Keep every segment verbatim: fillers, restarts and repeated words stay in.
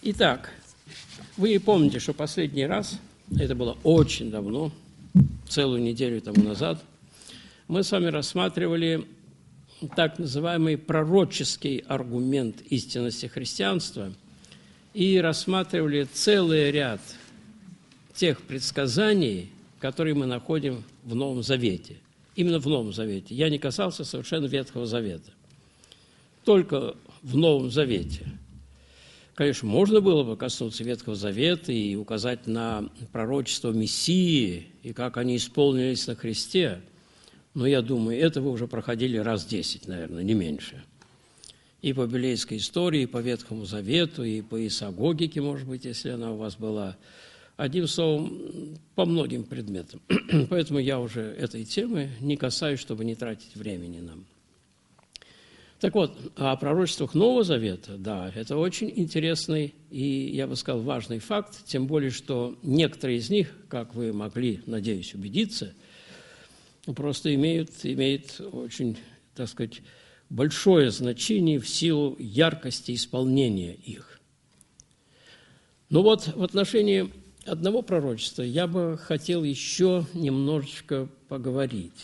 Итак, вы помните, что последний раз, это было очень давно, целую неделю тому назад, мы с вами рассматривали так называемый пророческий аргумент истинности христианства и рассматривали целый ряд тех предсказаний, которые мы находим в Новом Завете. Именно в Новом Завете. Я не касался совершенно Ветхого Завета. Только в Новом Завете. Конечно, можно было бы коснуться Ветхого Завета и указать на пророчество Мессии и как они исполнились на Христе, но я думаю, это вы уже проходили раз десять, наверное, не меньше. И по библейской истории, и по Ветхому Завету, и по исагогике, может быть, если она у вас была. Одним словом, по многим предметам. Поэтому я уже этой темы не касаюсь, чтобы не тратить времени нам. Так вот, о пророчествах Нового Завета, да, это очень интересный и, я бы сказал, важный факт, тем более, что некоторые из них, как вы могли, надеюсь, убедиться, просто имеют, имеют очень, так сказать, большое значение в силу яркости исполнения их. Но вот в отношении одного пророчества я бы хотел еще немножечко поговорить.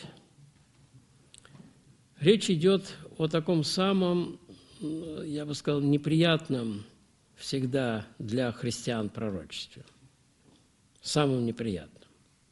Речь идет о таком самом, я бы сказал, неприятном всегда для христиан пророчестве. Самым неприятным.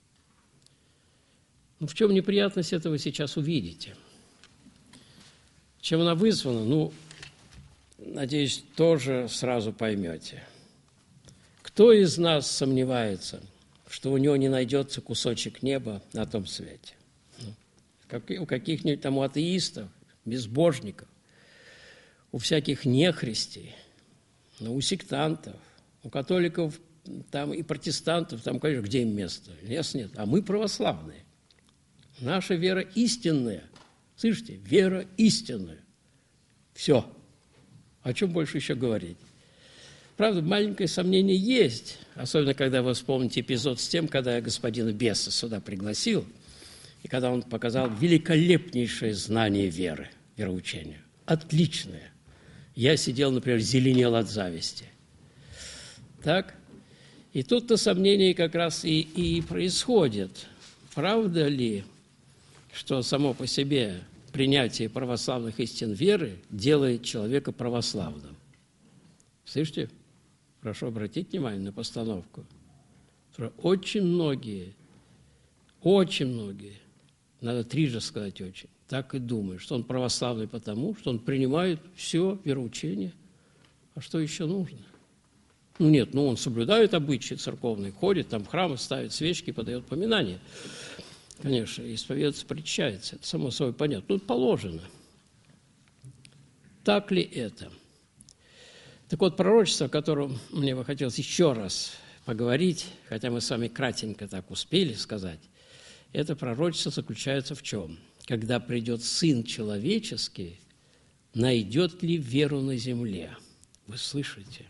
Ну, в чем неприятность, это вы сейчас увидите. Чем она вызвана, ну, надеюсь, тоже сразу поймете. Кто из нас сомневается, что у него не найдется кусочек неба на том свете? У каких-нибудь там атеистов, безбожников, у всяких нехристей, у сектантов, у католиков там и протестантов, там, конечно, где им место? Места нет. А мы православные. Наша вера истинная. Слышите? Вера истинная. Все. О чем больше еще говорить? Правда, маленькое сомнение есть, особенно когда вы вспомните эпизод с тем, когда я господина Беса сюда пригласил, и когда он показал великолепнейшее знание веры, вероучения. Отличное. Я сидел, например, зеленел от зависти. Так? И тут-то сомнение как раз и, и происходит. Правда ли, что само по себе принятие православных истин веры делает человека православным? Слышите? Прошу обратить внимание на постановку. Очень многие, очень многие, надо трижды сказать очень, так и думают, что он православный потому, что он принимает все вероучение. А что еще нужно? Ну нет, ну он соблюдает обычаи церковные, ходит там в храмы, ставит свечки, подает поминания. Конечно, исповедаться, причащается, это само собой понятно. Тут положено. Так ли это? Так вот, пророчество, о котором мне бы хотелось еще раз поговорить, хотя мы с вами кратенько так успели сказать, это пророчество заключается в чем? Когда придет Сын Человеческий, найдет ли веру на земле? Вы слышите?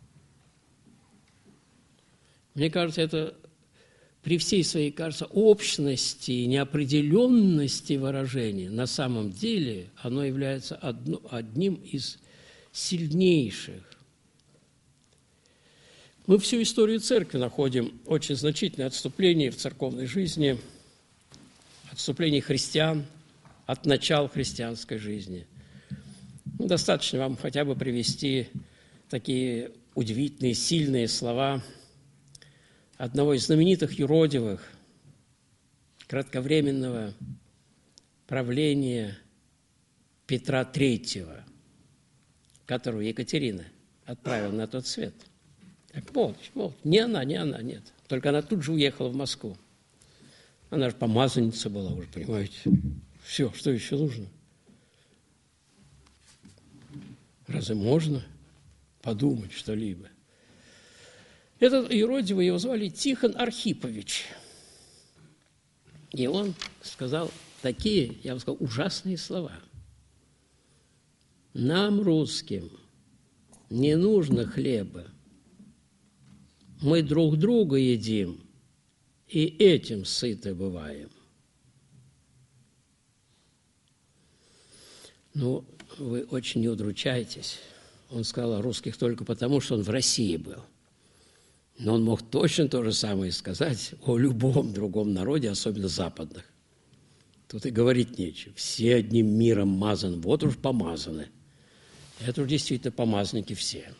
Мне кажется, это при всей своей, кажется, общности и неопределенности выражения, на самом деле оно является одно, одним из сильнейших. Мы всю историю церкви находим очень значительное отступление в церковной жизни, отступление христиан от начала христианской жизни. Ну, достаточно вам хотя бы привести такие удивительные, сильные слова одного из знаменитых юродивых, кратковременного правления Петра Третьего, которую Екатерина отправила на тот свет. Так, молча, молча. Не она, не она, нет. Только она тут же уехала в Москву. Она же помазанница была уже, понимаете. Все, что еще нужно? Разве можно подумать что-либо? Этот юродивый, его звали Тихон Архипович. И он сказал такие, я бы сказал, ужасные слова. Нам, русским, не нужно хлеба. Мы друг друга едим, и этим сыты бываем. Ну, вы очень не удручаетесь. Он сказал о русских только потому, что он в России был. Но он мог точно то же самое сказать о любом другом народе, особенно западных. Тут и говорить нечего. Все одним миром мазаны, вот уж помазаны. Это уж действительно помазники все.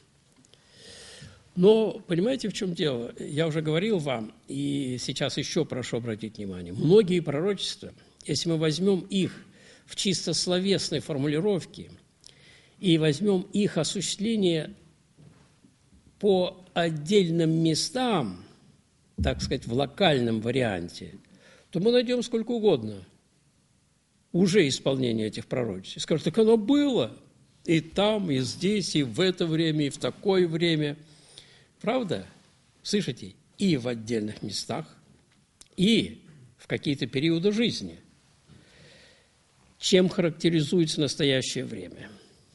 Но понимаете, в чем дело? Я уже говорил вам, и сейчас еще прошу обратить внимание. Многие пророчества, если мы возьмем их в чисто словесной формулировке и возьмем их осуществление по отдельным местам, так сказать, в локальном варианте, то мы найдем сколько угодно уже исполнение этих пророчеств. И скажут, так оно было и там, и здесь, и в это время, и в такое время. Правда? Слышите? И в отдельных местах, и в какие-то периоды жизни. Чем характеризуется настоящее время?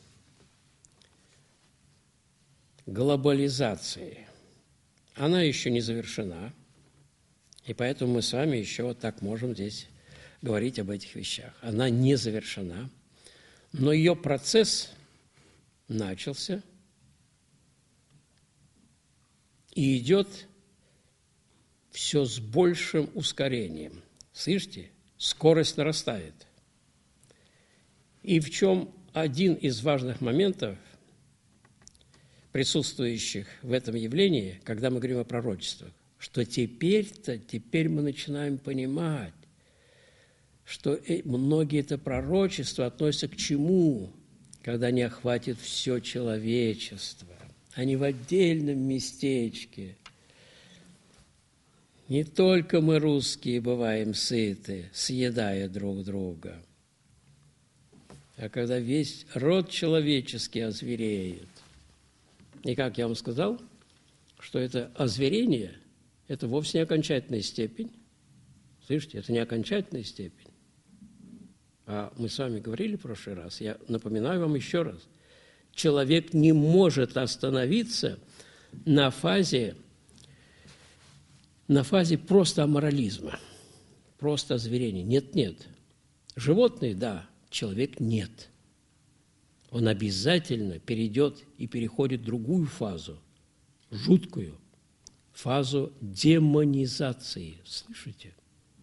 Глобализацией. Она еще не завершена, и поэтому мы с вами еще вот так можем здесь говорить об этих вещах. Она не завершена, но ее процесс начался и идет все с большим ускорением. Слышите? Скорость нарастает. И в чем один из важных моментов, присутствующих в этом явлении, когда мы говорим о пророчествах, что теперь-то, теперь мы начинаем понимать, что многие это пророчества относятся к чему, когда не охватит все человечество, а не в отдельном местечке. Не только мы, русские, бываем сыты, съедая друг друга, а когда весь род человеческий озвереет. И как я вам сказал, что это озверение, это вовсе не окончательная степень. Слышите, это не окончательная степень. А мы с вами говорили в прошлый раз, я напоминаю вам еще раз. Человек не может остановиться на фазе, на фазе просто аморализма, просто озверения. Нет-нет. Животные – да, человек – нет. Он обязательно перейдет и переходит в другую фазу, жуткую, фазу демонизации. Слышите?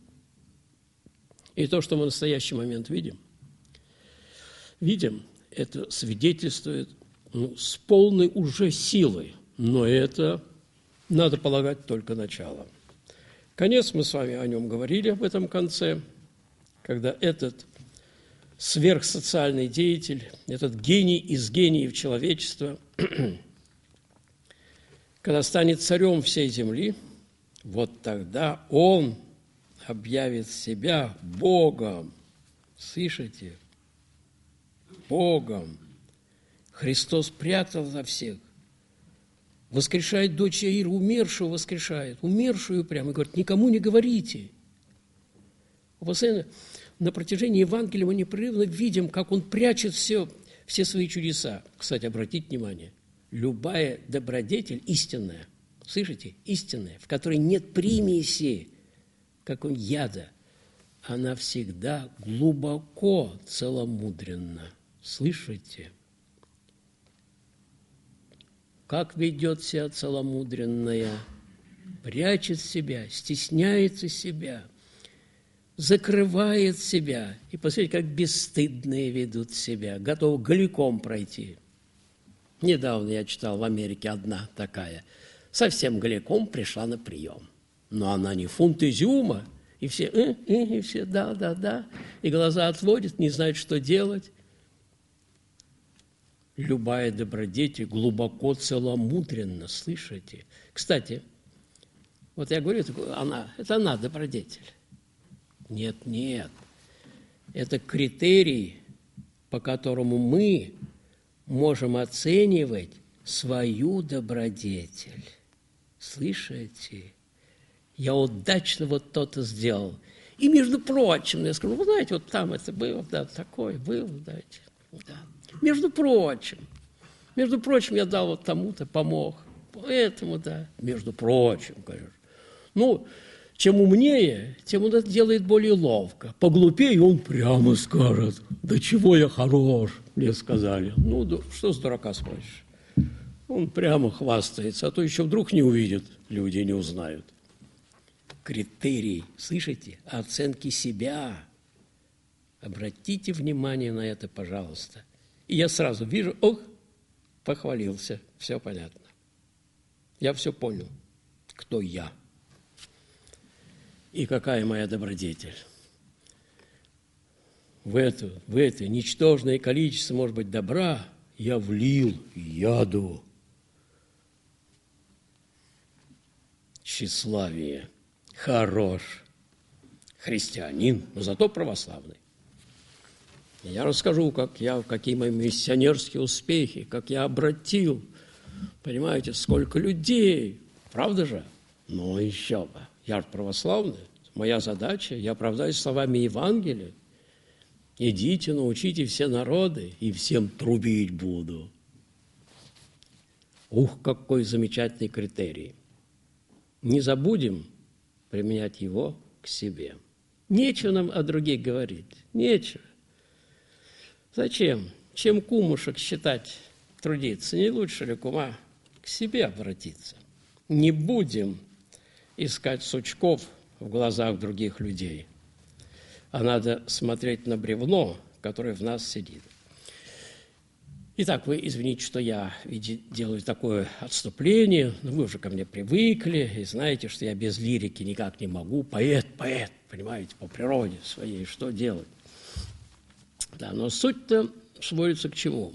И то, что мы в настоящий момент видим, видим, это свидетельствует ну, с полной уже силой, но это, надо полагать, только начало. Конец, мы с вами о нем говорили, об этом конце, когда этот сверхсоциальный деятель, этот гений из гениев человечества, когда станет царем всей земли, вот тогда он объявит себя Богом. Слышите? Богом. Христос прятал за всех. Воскрешает дочь Яира, умершую воскрешает. Умершую прямо. Говорит, никому не говорите. Постоянно на протяжении Евангелия мы непрерывно видим, как он прячет все, все свои чудеса. Кстати, обратите внимание, любая добродетель истинная, слышите, истинная, в которой нет примеси, как он яда, она всегда глубоко целомудренна. Слышите? Как ведет себя целомудренная? Прячет себя, стесняется себя, закрывает себя. И посмотрите, как бесстыдные ведут себя, готовы голиком пройти. Недавно я читал в Америке одна такая, совсем голиком пришла на прием. Но она не фунт изюма, и все, э, э, и все, да, да, да, и глаза отводят, не знают, что делать. Любая добродетель глубоко целомудренна, слышите? Кстати, вот я говорю, она, это она добродетель. Нет, нет, это критерий, по которому мы можем оценивать свою добродетель. Слышите? Я удачно вот то-то сделал. И, между прочим, я скажу, вы знаете, вот там это было, да, такое было, знаете, да. Между прочим, между прочим, я дал вот тому-то, помог, поэтому, да, между прочим, конечно. Ну, Чем умнее, тем он это делает более ловко. Поглупее он прямо скажет: да чего я хорош, мне сказали. Ну, да, что с дурака спросишь? Он прямо хвастается, а то еще вдруг не увидят, люди не узнают. Критерий, слышите, оценки себя. Обратите внимание на это, пожалуйста. И я сразу вижу, ох, похвалился, все понятно. Я все понял, кто я и какая моя добродетель. В это, в это ничтожное количество, может быть, добра я влил яду, тщеславие. Хорош христианин, но зато православный. Я расскажу, как я, какие мои миссионерские успехи, как я обратил, понимаете, сколько людей, правда же? Но еще бы, я же православный, моя задача, я оправдаюсь словами Евангелия. Идите, научите все народы, и всем трубить буду. Ух, какой замечательный критерий. Не забудем применять его к себе. Нечего нам о других говорить, нечего. Зачем? Чем кумушек считать, трудиться? Не лучше ли кума к себе обратиться? Не будем искать сучков в глазах других людей, а надо смотреть на бревно, которое в нас сидит. Итак, вы извините, что я делаю такое отступление, но вы уже ко мне привыкли и знаете, что я без лирики никак не могу. Поэт, поэт, понимаете, по природе своей, что делать? Да, но суть-то сводится к чему?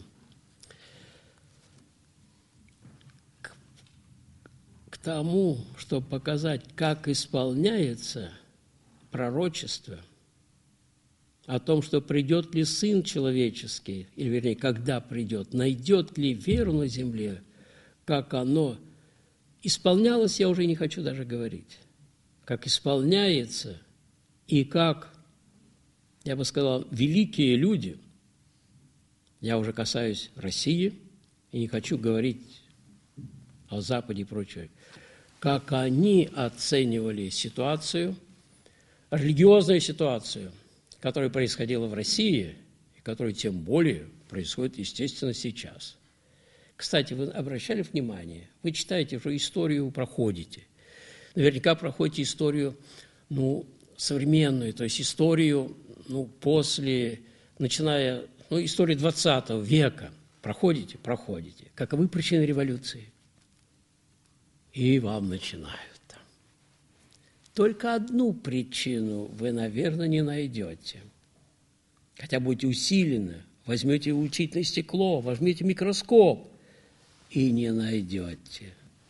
К, к тому, чтобы показать, как исполняется пророчество о том, что придет ли Сын Человеческий, или, вернее, когда придет, найдет ли веру на земле, как оно исполнялось, я уже не хочу даже говорить, как исполняется и как, я бы сказал, великие люди, я уже касаюсь России и не хочу говорить о Западе и прочее, как они оценивали ситуацию, религиозную ситуацию, которая происходила в России, и которая тем более происходит, естественно, сейчас. Кстати, вы обращали внимание, вы читаете уже историю, проходите. Наверняка проходите историю, ну, современную, то есть историю, ну, после, начиная, ну, историю двадцатого века. Проходите? Проходите. Каковы причины революции? И вам начинают. Только одну причину вы, наверное, не найдете. Хотя будете усилены, возьмете учительное стекло, возьмете микроскоп и не найдете.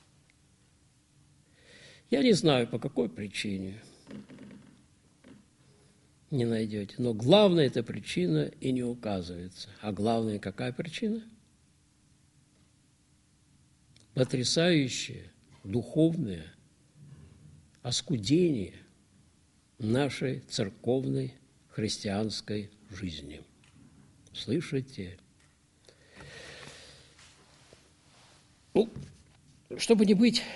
Я не знаю, по какой причине не найдете, но главная эта причина и не указывается. А главная какая причина? Потрясающая, духовная, оскудение нашей церковной христианской жизни. Слышите? Ну, чтобы не быть,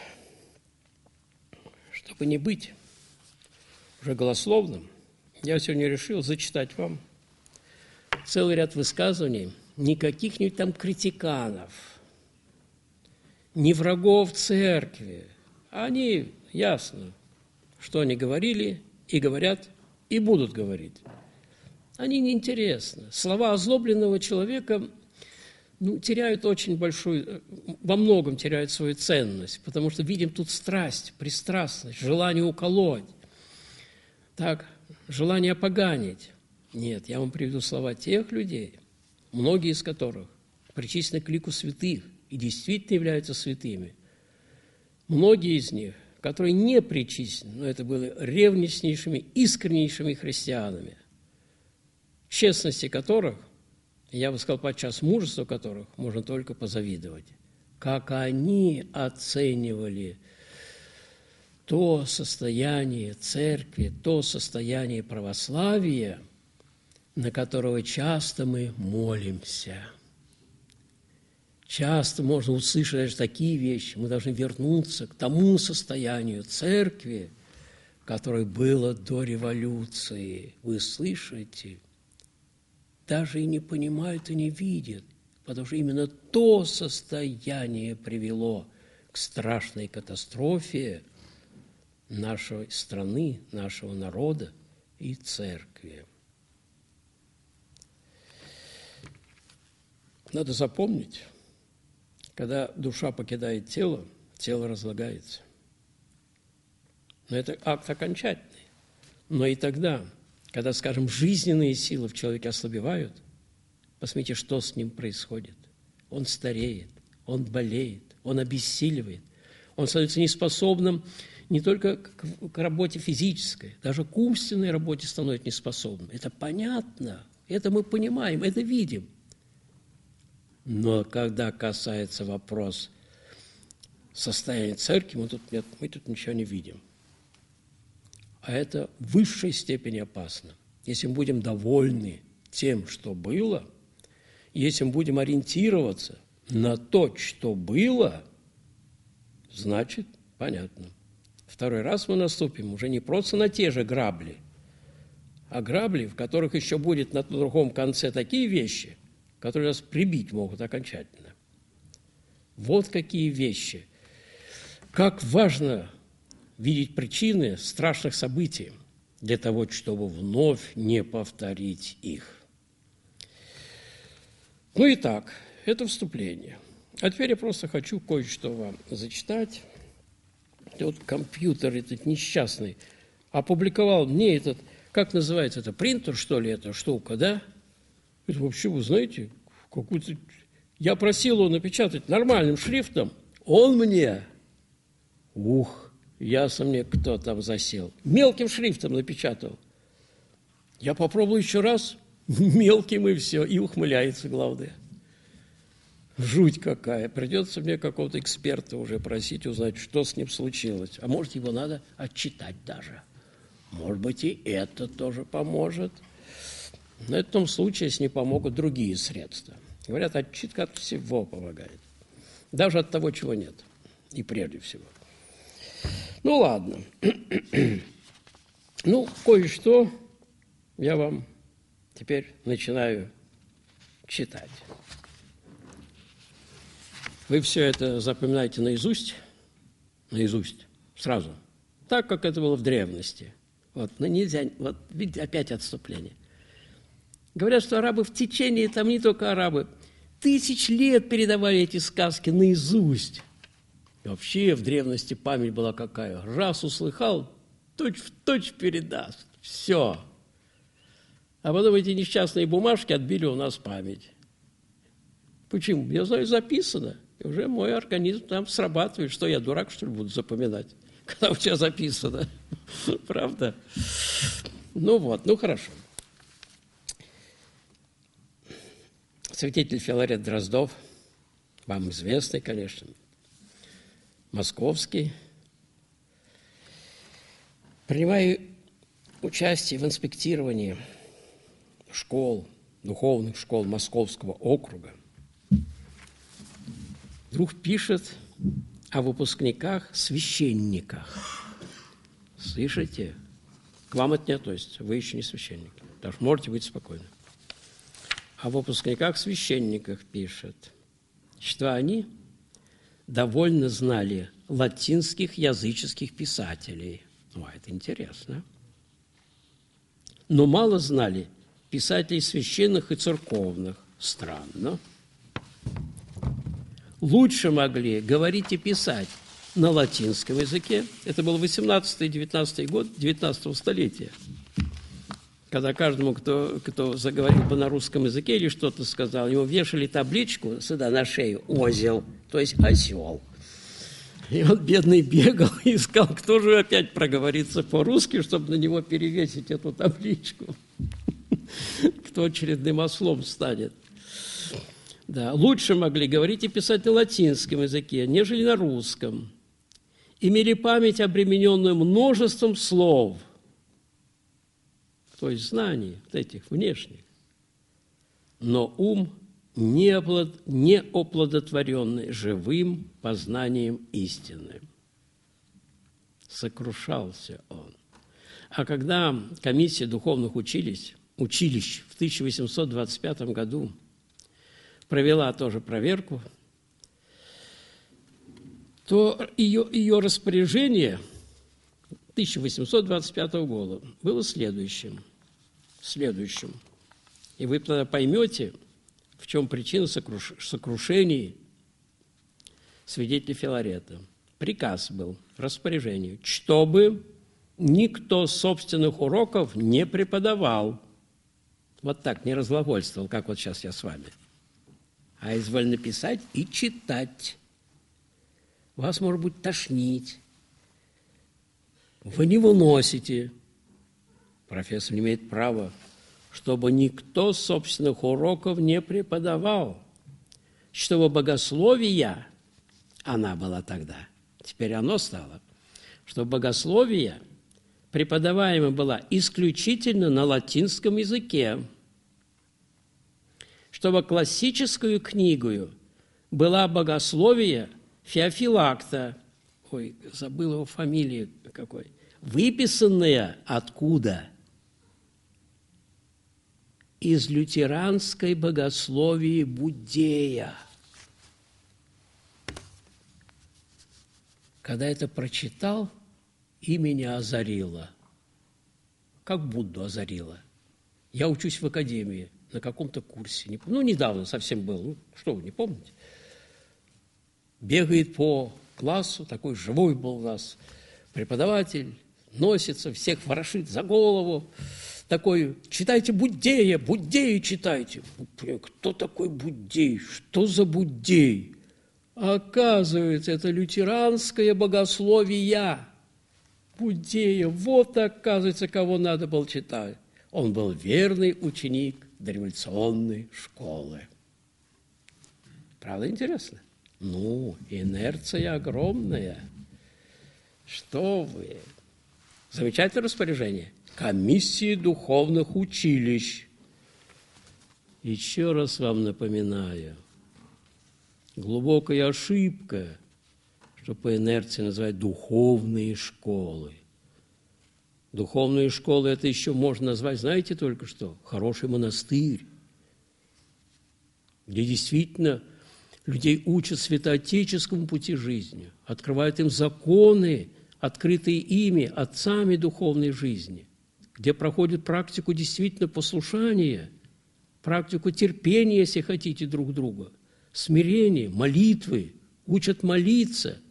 чтобы не быть уже голословным, я сегодня решил зачитать вам целый ряд высказываний не каких-нибудь там критиканов, не врагов церкви. Они, ясно, что они говорили и говорят, и будут говорить. Они неинтересны. Слова озлобленного человека, ну, теряют очень большую, во многом теряют свою ценность, потому что видим тут страсть, пристрастность, желание уколоть, так, желание опоганить. Нет, я вам приведу слова тех людей, многие из которых причислены к лику святых и действительно являются святыми. Многие из них, которые не причислены, но это были ревностнейшими, искреннейшими христианами, честности которых, я бы сказал, подчас мужеству которых можно только позавидовать. Как они оценивали то состояние церкви, то состояние православия, на которого часто мы молимся. Часто можно услышать даже такие вещи. Мы должны вернуться к тому состоянию церкви, которое было до революции. Вы слышите? Даже и не понимают, и не видят, потому что именно то состояние привело к страшной катастрофе нашей страны, нашего народа и церкви. Надо запомнить, когда душа покидает тело, тело разлагается. Но это акт окончательный. Но и тогда, когда, скажем, жизненные силы в человеке ослабевают, посмотрите, что с ним происходит. Он стареет, он болеет, он обессиливает, он становится неспособным не только к, к работе физической, даже к умственной работе становится неспособным. Это понятно, это мы понимаем, это видим. Но когда касается вопрос состояния церкви, мы тут, нет, мы тут ничего не видим. А это в высшей степени опасно. Если мы будем довольны тем, что было, если мы будем ориентироваться на то, что было, значит, понятно. Второй раз мы наступим уже не просто на те же грабли, а грабли, в которых еще будет на другом конце такие вещи, которые нас прибить могут окончательно. Вот какие вещи. Как важно видеть причины страшных событий для того, чтобы вновь не повторить их. Ну и так, это вступление. А теперь я просто хочу кое-что вам зачитать. Вот компьютер этот несчастный опубликовал мне этот, как называется это, принтер, что ли, эта штука, да? Это вообще, вы знаете, какую-то... Я просил его напечатать нормальным шрифтом, он мне... Ух, ясно мне, кто там засел. Мелким шрифтом напечатал. Я попробую еще раз, мелким и все, и ухмыляется, главное. Жуть какая. Придется мне какого-то эксперта уже просить, узнать, что с ним случилось. А может, его надо отчитать даже. Может быть, и это тоже поможет. Но в том случае, если не помогут другие средства. Говорят, отчитка от всего помогает. Даже от того, чего нет. И прежде всего. Ну, ладно. Ну, кое-что я вам теперь начинаю читать. Вы все это запоминаете наизусть? Наизусть. Сразу. Так, как это было в древности. Вот, но нельзя... Вот, видите, опять отступление. Говорят, что арабы в течение, там не только арабы, тысяч лет передавали эти сказки наизусть. И вообще в древности память была какая. Раз услыхал, точь в точь передаст. Все. А потом эти несчастные бумажки отбили у нас память. Почему? Я знаю, записано. И уже мой организм там срабатывает. Что, я дурак, что ли, буду запоминать? Когда у тебя записано. Правда? Ну вот, ну хорошо. Святитель Филарет Дроздов, вам известный, конечно, московский. Принимаю участие в инспектировании школ, духовных школ Московского округа. Вдруг пишет о выпускниках-священниках. Слышите? К вам это не относится, вы еще не священники. Так что можете быть спокойны. О выпускниках-священниках пишет, что они довольно знали латинских языческих писателей. О, это интересно. Но мало знали писателей священных и церковных. Странно. Лучше могли говорить и писать на латинском языке. Это был восемнадцатый-девятнадцатый год девятнадцатого столетия. Когда каждому, кто, кто заговорил бы на русском языке или что-то сказал, ему вешали табличку сюда на шею «Озел», то есть осел. И он, бедный, бегал и искал, кто же опять проговорится по-русски, чтобы на него перевесить эту табличку. Кто очередным ослом станет. Да, лучше могли говорить и писать на латинском языке, нежели на русском. Имели память, обремененную множеством слов, то есть знаний, вот этих внешних, но ум не оплодотворенный живым познанием истины. Сокрушался он. А когда комиссия духовных училищ, училищ в тысяча восемьсот двадцать пятом году провела тоже проверку, то ее, ее распоряжение тысяча восемьсот двадцать пятого года было следующим. следующим. И вы тогда поймете, в чем причина сокруш... сокрушений свидетеля Филарета. Приказ был, распоряжение, чтобы никто собственных уроков не преподавал. Вот так, не разглагольствовал, как вот сейчас я с вами. А изволь написать и читать. Вас, может быть, тошнить. Вы не выносите. Профессор не имеет права, чтобы никто собственных уроков не преподавал. Чтобы богословие, она была тогда, теперь оно стало, что богословие преподаваемо было исключительно на латинском языке, чтобы классическую книгу была богословие Феофилакта, ой, забыл его фамилии какой, выписанная откуда? Из лютеранской богословии Буддея. Когда это прочитал, и меня озарило. Как Будду озарило. Я учусь в академии, на каком-то курсе. Ну, недавно совсем был. Ну, что вы, не помните? Бегает по классу, такой живой был у нас преподаватель, носится, всех ворошит за голову. Такой, читайте Буддея, Буддея читайте. Кто такой Буддей? Что за Буддей? Оказывается, это лютеранское богословие Буддея. Вот, оказывается, кого надо было читать. Он был верный ученик дореволюционной школы. Правда, интересно? Ну, инерция огромная. Что вы? Замечательное распоряжение. Комиссии духовных училищ. Еще раз вам напоминаю, глубокая ошибка, что по инерции называть духовные школы. Духовные школы это еще можно назвать, знаете только что, хороший монастырь, где действительно людей учат святоотеческому пути жизни, открывают им законы, открытые ими, отцами духовной жизни, где проходят практику действительно послушания, практику терпения, если хотите, друг друга, смирения, молитвы, учат молиться.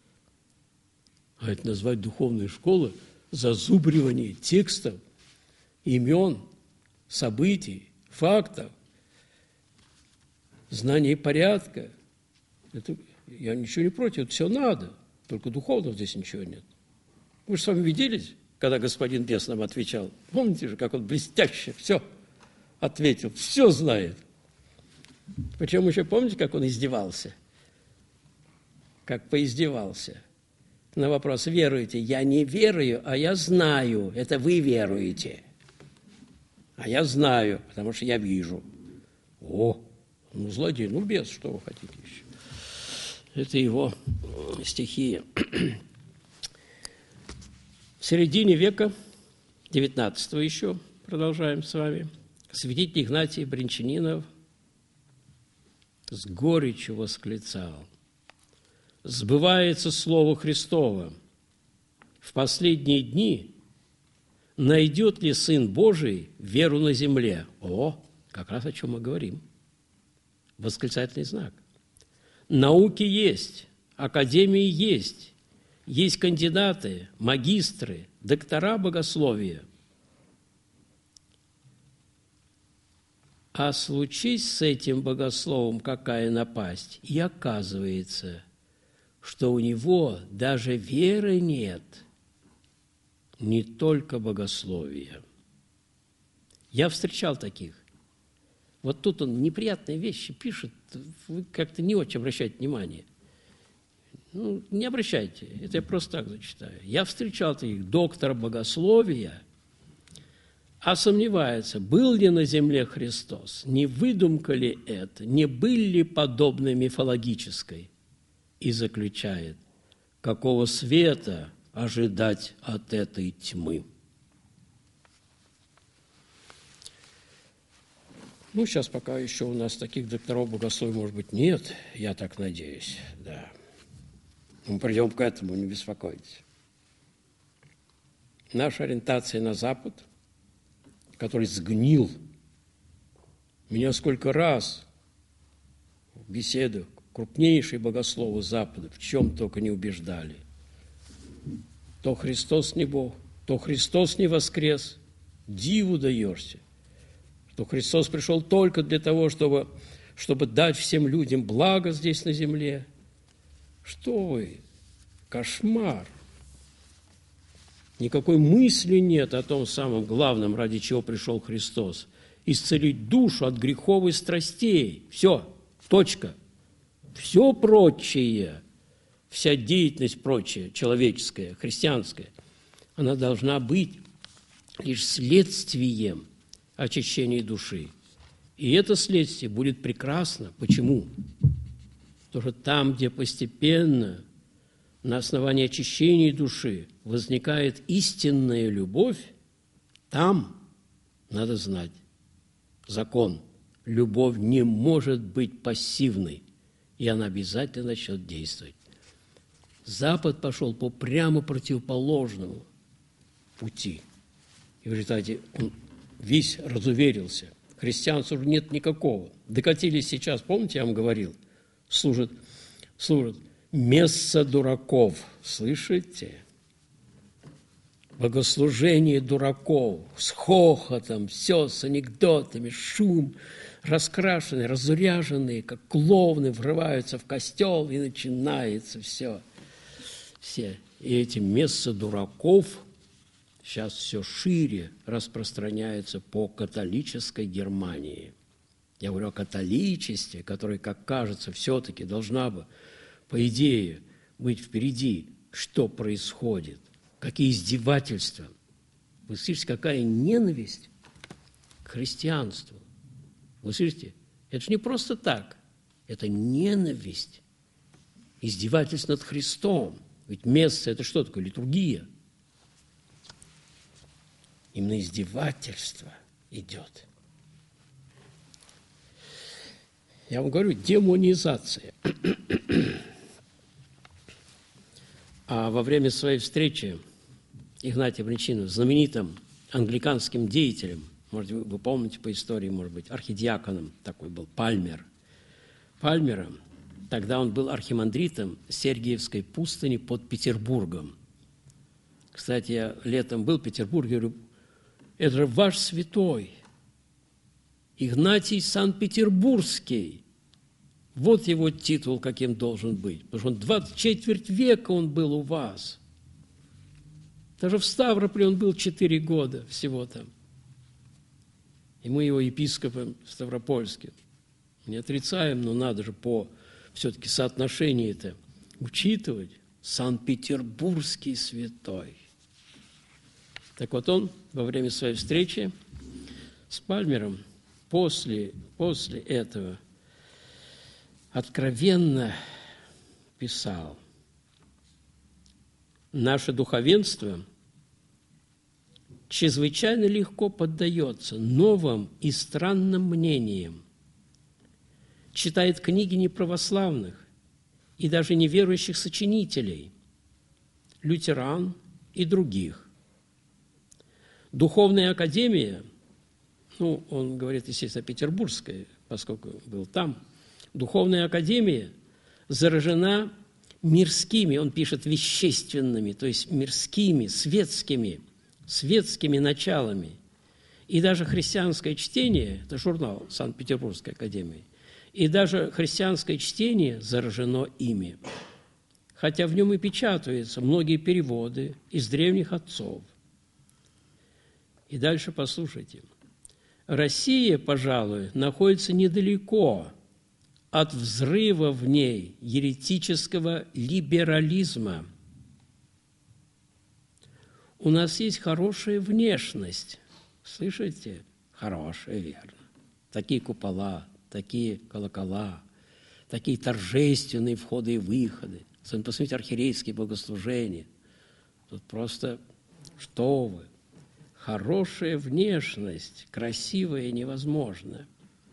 А это назвать духовной школой зазубривание текстов, имен, событий, фактов, знание порядка. Это, я ничего не против, это все надо, только духовного здесь ничего нет. Вы же с вами виделись, когда господин бес нам отвечал. Помните же, как он блестяще все ответил, все знает. Причем еще помните, как он издевался? Как поиздевался. На вопрос «веруете?» Я не верую, а я знаю. Это вы веруете. А я знаю, потому что я вижу. О, ну злодей, ну бес, что вы хотите еще? Это его стихия. В середине века девятнадцатого еще, продолжаем с вами, святитель Игнатий Брянчанинов с горечью восклицал: «Сбывается слово Христово. В последние дни найдет ли Сын Божий веру на земле?» О, как раз о чем мы говорим. Восклицательный знак. Науки есть, академии есть, есть кандидаты, магистры, доктора богословия. А случись с этим богословом какая напасть, и оказывается, что у него даже веры нет, не только богословия. Я встречал таких. Вот тут он неприятные вещи пишет, вы как-то не очень обращаете внимание. Ну, не обращайте, это я просто так зачитаю. Я встречал таких доктора богословия, а сомневается, был ли на земле Христос, не выдумка ли это, не был ли подобной мифологической, и заключает, какого света ожидать от этой тьмы. Ну, сейчас пока еще у нас таких докторов богословия, может быть, нет, я так надеюсь, да. Мы придем к этому, не беспокойтесь. Наша ориентация на Запад, который сгнил. Меня сколько раз в беседах крупнейшие богословы Запада в чем только не убеждали. То Христос не Бог, то Христос не воскрес. Диву даешься, что Христос пришел только для того, чтобы, чтобы дать всем людям благо здесь на земле. Что вы? Кошмар! Никакой мысли нет о том самом главном, ради чего пришел Христос. Исцелить душу от грехов и страстей. Все, точка. Все прочее, вся деятельность прочая, человеческая, христианская, она должна быть лишь следствием очищения души. И это следствие будет прекрасно. Почему? Потому что там, где постепенно на основании очищения души возникает истинная любовь, там надо знать закон. Любовь не может быть пассивной, и она обязательно начнет действовать. Запад пошел по прямо противоположному пути. И в результате он весь разуверился. Христианства уже нет никакого. Докатились сейчас, помните, я вам говорил, служат, служат место дураков. Слышите? Богослужение дураков с хохотом, все с анекдотами, шум, раскрашенные, разуряженные, как клоуны, врываются в костел, и начинается все. Все. И эти места дураков сейчас все шире распространяются по католической Германии. Я говорю о католичестве, которое, как кажется, все-таки должна бы, по идее, быть впереди. Что происходит? Какие издевательства? Вы слышите, какая ненависть к христианству? Вы слышите? Это же не просто так. Это ненависть, издевательство над Христом. Ведь место – это что такое? Литургия. Именно издевательство идет. Я вам говорю, демонизация. А во время своей встречи Игнатий Бринчанин, знаменитым англиканским деятелем, может, вы, вы помните по истории, может быть, архидиаконом такой был, Пальмер. Пальмером, тогда он был архимандритом Сергиевской пустыни под Петербургом. Кстати, я летом был в Петербурге, говорю, это же ваш святой, Игнатий Санкт-Петербургский. Вот его титул, каким должен быть. Потому что он двадцать четверть века он был у вас. Даже в Ставрополе он был четыре года всего там. И мы его епископом Ставропольским не отрицаем, но надо же по все-таки соотношению это учитывать. Санкт-Петербургский святой. Так вот он во время своей встречи с Пальмером после, после этого откровенно писал: наше духовенство чрезвычайно легко поддается новым и странным мнениям, читает книги неправославных и даже неверующих сочинителей, лютеран и других. Духовная академия, ну, он говорит, естественно, петербургская, поскольку был там, Духовная академия заражена мирскими, он пишет, вещественными, то есть мирскими, светскими, светскими началами. И даже христианское чтение, это журнал Санкт-Петербургской академии, и даже христианское чтение заражено ими. Хотя в нем и печатаются многие переводы из древних отцов. И дальше послушайте. Россия, пожалуй, находится недалеко от взрыва в ней еретического либерализма. У нас есть хорошая внешность. Слышите? Хорошая, верно. Такие купола, такие колокола, такие торжественные входы и выходы. Посмотрите, архиерейские богослужения. Тут просто, что вы, хорошая внешность, красивая невозможно.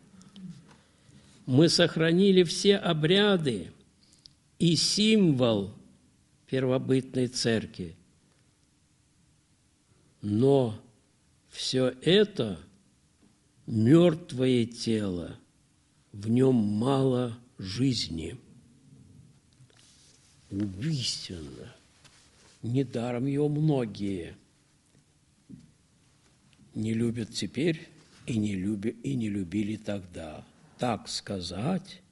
мы сохранили все обряды и символ первобытной церкви. Но все это мертвое тело, в нем мало жизни. Убийственно. Недаром его многие не любят теперь и не, люби, и не любили тогда. Так сказать,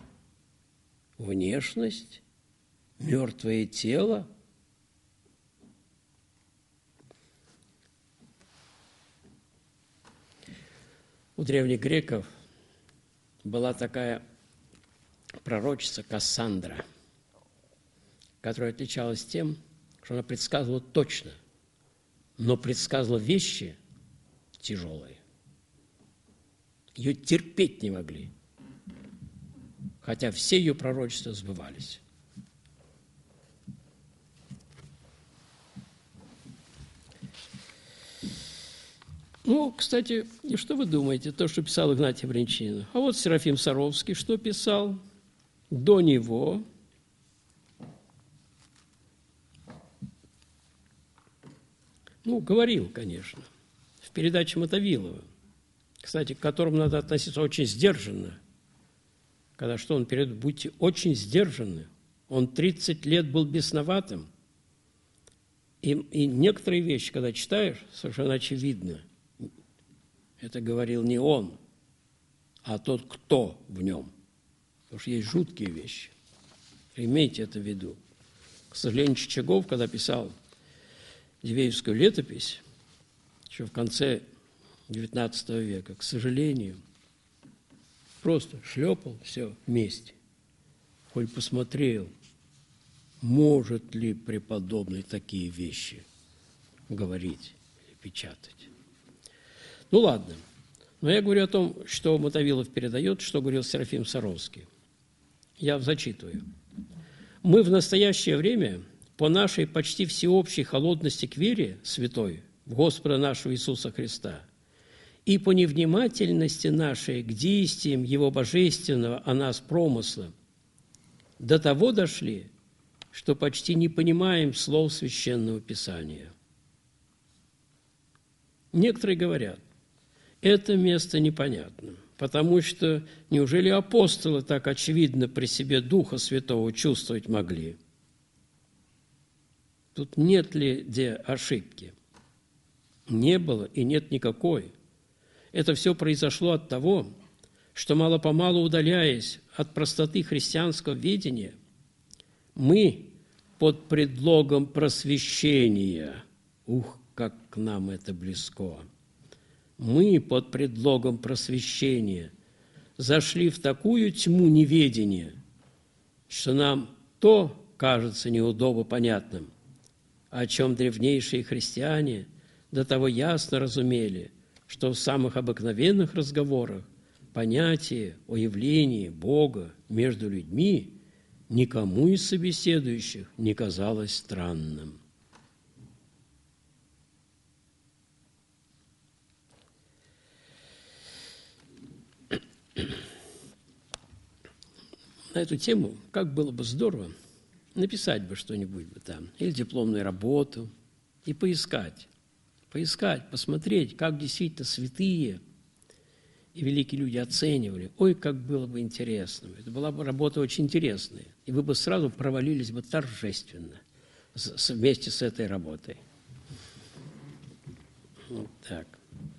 внешность, мертвое тело. У древних греков была такая пророчица Кассандра, которая отличалась тем, что она предсказывала точно, но предсказывала вещи тяжелые. Ее терпеть не могли, хотя все ее пророчества сбывались. Ну, кстати, и что вы думаете, то, что писал Игнатий Брянчанин? А вот Серафим Саровский что писал? До него ну, говорил, конечно, в передаче Мотовилова, кстати, к которому надо относиться очень сдержанно. Когда что он передает, будьте очень сдержанны. Он тридцать лет был бесноватым. И, и некоторые вещи, когда читаешь, совершенно очевидно, это говорил не он, а тот, кто в нем. Потому что есть жуткие вещи. Имейте это в виду. К сожалению, Чичагов, когда писал Дивеевскую летопись, еще в конце девятнадцатого века, к сожалению, просто шлепал все вместе. Хоть посмотрел, может ли преподобный такие вещи говорить или печатать. Ну, ладно. Но я говорю о том, что Мотовилов передает, что говорил Серафим Саровский. Я зачитываю. «Мы в настоящее время по нашей почти всеобщей холодности к вере святой в Господа нашего Иисуса Христа и по невнимательности нашей к действиям Его божественного о нас промысла до того дошли, что почти не понимаем слов Священного Писания. Некоторые говорят, это место непонятно, потому что неужели апостолы так очевидно при себе Духа Святого чувствовать могли? Тут нет ли где ошибки? Не было и нет никакой. Это все произошло от того, что мало-помалу удаляясь от простоты христианского видения, мы под предлогом просвещения, ух, как к нам это близко, мы под предлогом просвещения зашли в такую тьму неведения, что нам то кажется неудобно понятным, о чем древнейшие христиане до того ясно разумели, что в самых обыкновенных разговорах понятие о явлении Бога между людьми никому из собеседующих не казалось странным. На эту тему, как было бы здорово, написать бы что-нибудь бы там, или дипломную работу, и поискать, поискать, посмотреть, как действительно святые и великие люди оценивали. Ой, как было бы интересно. Это была бы работа очень интересная. И вы бы сразу провалились бы торжественно вместе с этой работой. Вот так.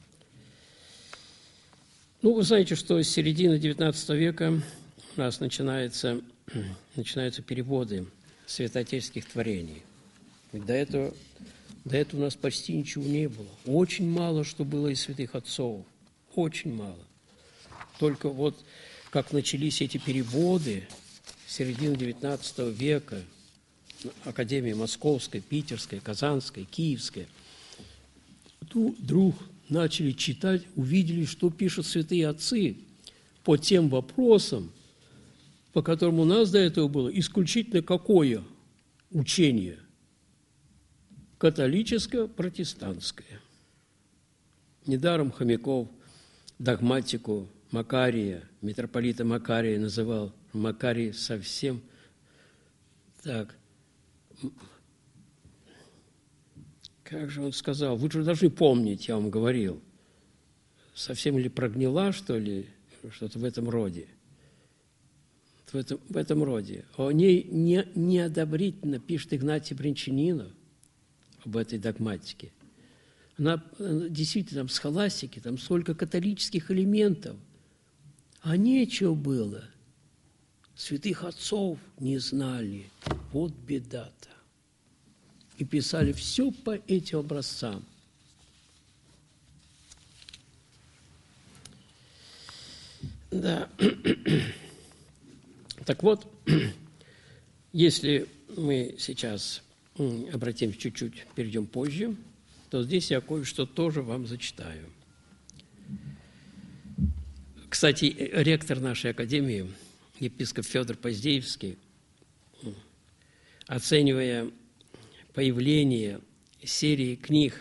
Ну, вы знаете, что с середины девятнадцатого века у нас начинается, начинаются переводы святоотеческих творений. Ведь до этого, до этого у нас почти ничего не было. Очень мало что было из святых отцов. Очень мало. Только вот как начались эти переводы с середины девятнадцатого века, Академия Московская, Питерская, Казанская, Киевская, тут вдруг начали читать, увидели, что пишут святые отцы по тем вопросам, по которым у нас до этого было исключительно какое учение? Католическо-протестантское. Недаром Хомяков догматику Макария, митрополита Макария называл, Макарий совсем так, как же он сказал, вы же должны помнить, я вам говорил, совсем ли прогнила, что ли, что-то в этом роде. В этом, в этом роде. О ней не, неодобрительно пишет Игнатий Брянчанинов об этой догматике. Она, она действительно, там схоластики, там столько католических элементов. А нечего было. Святых отцов не знали. Вот беда-то. И писали все по этим образцам. Да. Так вот, если мы сейчас обратимся чуть-чуть, перейдем позже, то здесь я кое-что тоже вам зачитаю. Кстати, ректор нашей академии, епископ Федор Поздеевский, оценивая появление серии книг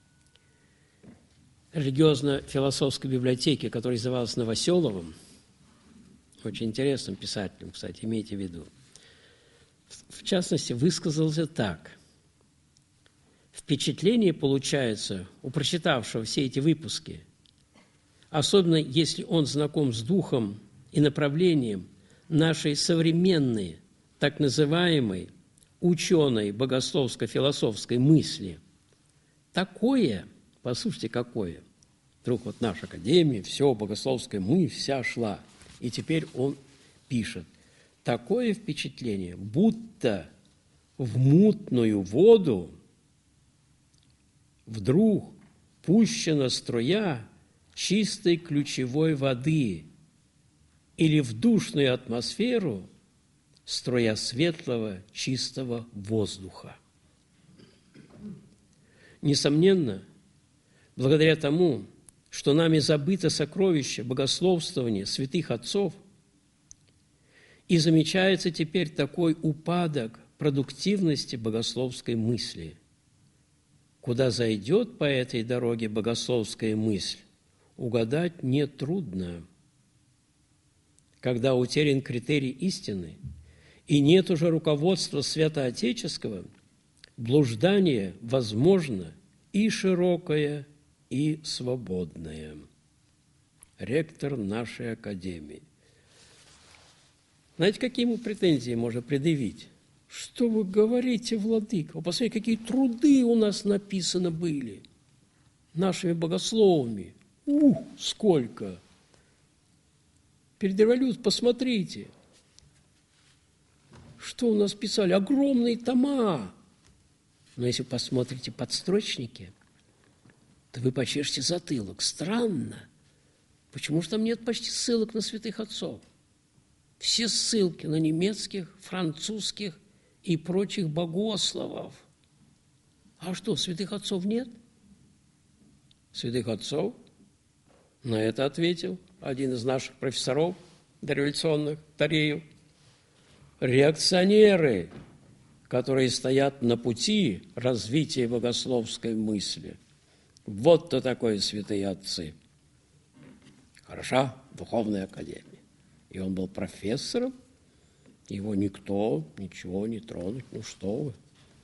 религиозно-философской библиотеки, которая издавалась Новоселовым, очень интересным писателем, кстати, имейте в виду, в частности, высказался так. Впечатление получается у прочитавшего все эти выпуски, особенно если он знаком с духом и направлением нашей современной, так называемой, ученой богословско-философской мысли. Такое, послушайте, какое, вдруг вот наша академия, все, богословская мысль вся шла. И теперь он пишет, такое впечатление, будто в мутную воду вдруг пущена струя чистой ключевой воды или в душную атмосферу струя светлого чистого воздуха. Несомненно, благодаря тому, что нами забыто сокровище богословствования святых отцов, и замечается теперь такой упадок продуктивности богословской мысли. Куда зайдет по этой дороге богословская мысль, угадать нетрудно. Когда утерян критерий истины, и нет уже руководства святоотеческого, блуждание возможно и широкое, и свободное. Ректор нашей академии. Знаете, какие ему претензии можно предъявить? Что вы говорите, владыка? Посмотрите, какие труды у нас написаны были нашими богословами. Ух, сколько! Перед революцией, посмотрите, что у нас писали. Огромные тома. Но если посмотрите подстрочники, то вы почешете затылок. Странно. Почему же там нет почти ссылок на святых отцов? Все ссылки на немецких, французских и прочих богословов. А что, святых отцов нет? Святых отцов? На это ответил один из наших профессоров дореволюционных, Тареев. Реакционеры, которые стоят на пути развития богословской мысли. Вот кто такое святые отцы. Хороша духовная академия. И он был профессором, его никто, ничего не тронуть. Ну что вы.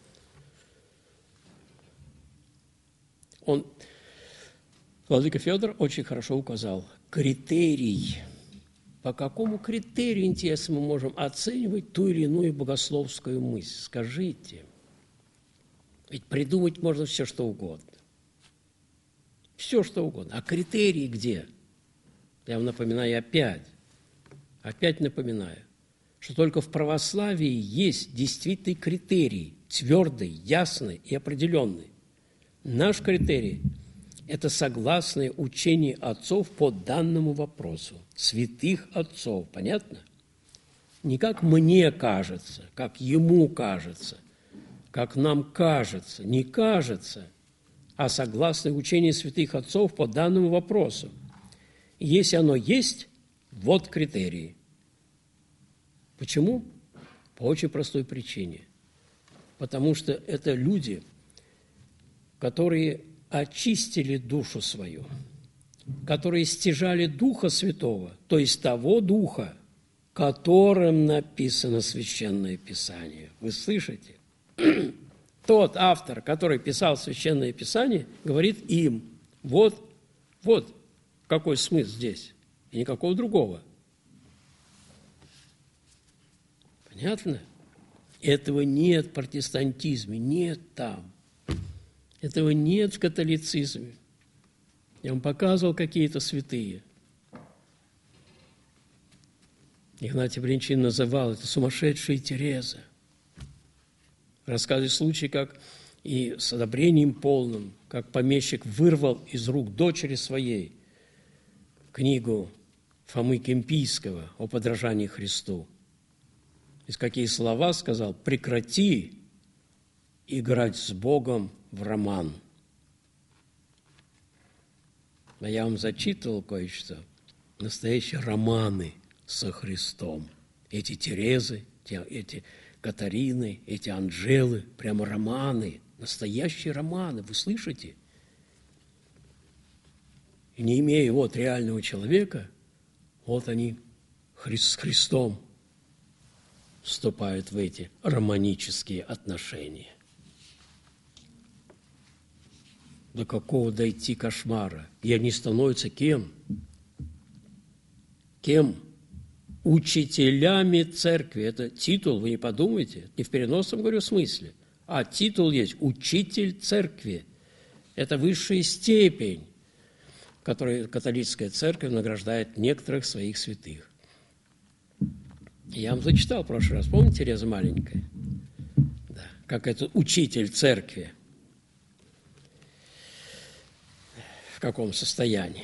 Он, владыка Федор, очень хорошо указал критерий. По какому критерию, интересно, мы можем оценивать ту или иную богословскую мысль? Скажите. Ведь придумать можно все, что угодно. Все, что угодно. А критерии где? Я вам напоминаю опять, опять напоминаю, что только в православии есть действительный критерий, твердый, ясный и определенный. Наш критерий – это согласное учение отцов по данному вопросу, святых отцов, понятно? Не как мне кажется, как ему кажется, как нам кажется, не кажется, а согласное учение святых отцов по данному вопросу. И если оно есть, вот критерии. Почему? По очень простой причине. Потому что это люди, которые очистили душу свою, которые стяжали Духа Святого, то есть того Духа, которым написано Священное Писание. Вы слышите? Тот автор, который писал Священное Писание, говорит им: вот, вот какой смысл здесь, и никакого другого. Понятно? Этого нет в протестантизме, нет там. Этого нет в католицизме. Я вам показывал какие-то святые. Игнатий Бринчин называл это сумасшедшая Тереза. Рассказывает случай, как и с одобрением полным, как помещик вырвал из рук дочери своей книгу Фомы Кемпийского о подражании Христу. И какие слова сказал: прекрати играть с Богом в роман. А я вам зачитывал кое-что. Настоящие романы со Христом. Эти Терезы, эти Катарины, эти Анжелы, прямо романы, настоящие романы, вы слышите? И не имея вот реального человека, вот они с Христом вступают в эти романические отношения. До какого дойти кошмара? И они становятся кем? Кем? Учителями церкви. Это титул, вы не подумайте, не в переносном, говорю, смысле, а титул есть учитель церкви. Это высшая степень, которой католическая церковь награждает некоторых своих святых. Я вам зачитал в прошлый раз, помните, Тереза маленькая? Да. Как это учитель церкви. В каком состоянии?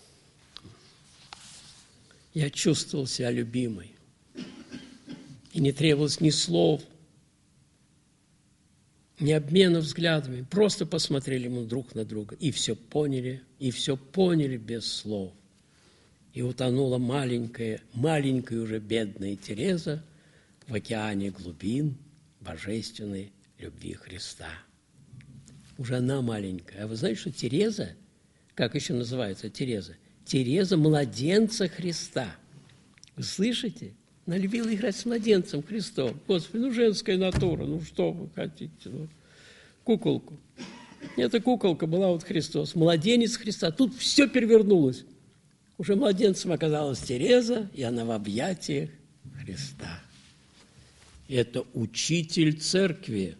Я чувствовал себя любимой. И не требовалось ни слов, ни обмена взглядами. Просто посмотрели мы друг на друга и все поняли, и все поняли без слов. И утонула маленькая, маленькая уже бедная Тереза в океане глубин божественной любви Христа. Уже она маленькая. А вы знаете, что Тереза, как еще называется Тереза? Тереза младенца Христа. Вы слышите? Она любила играть с младенцем Христом. Господи, ну женская натура, ну что вы хотите? Ну, куколку. Эта куколка была вот Христос, младенец Христа. Тут все перевернулось. Уже младенцем оказалась Тереза, и она в объятиях Христа. Это учитель церкви.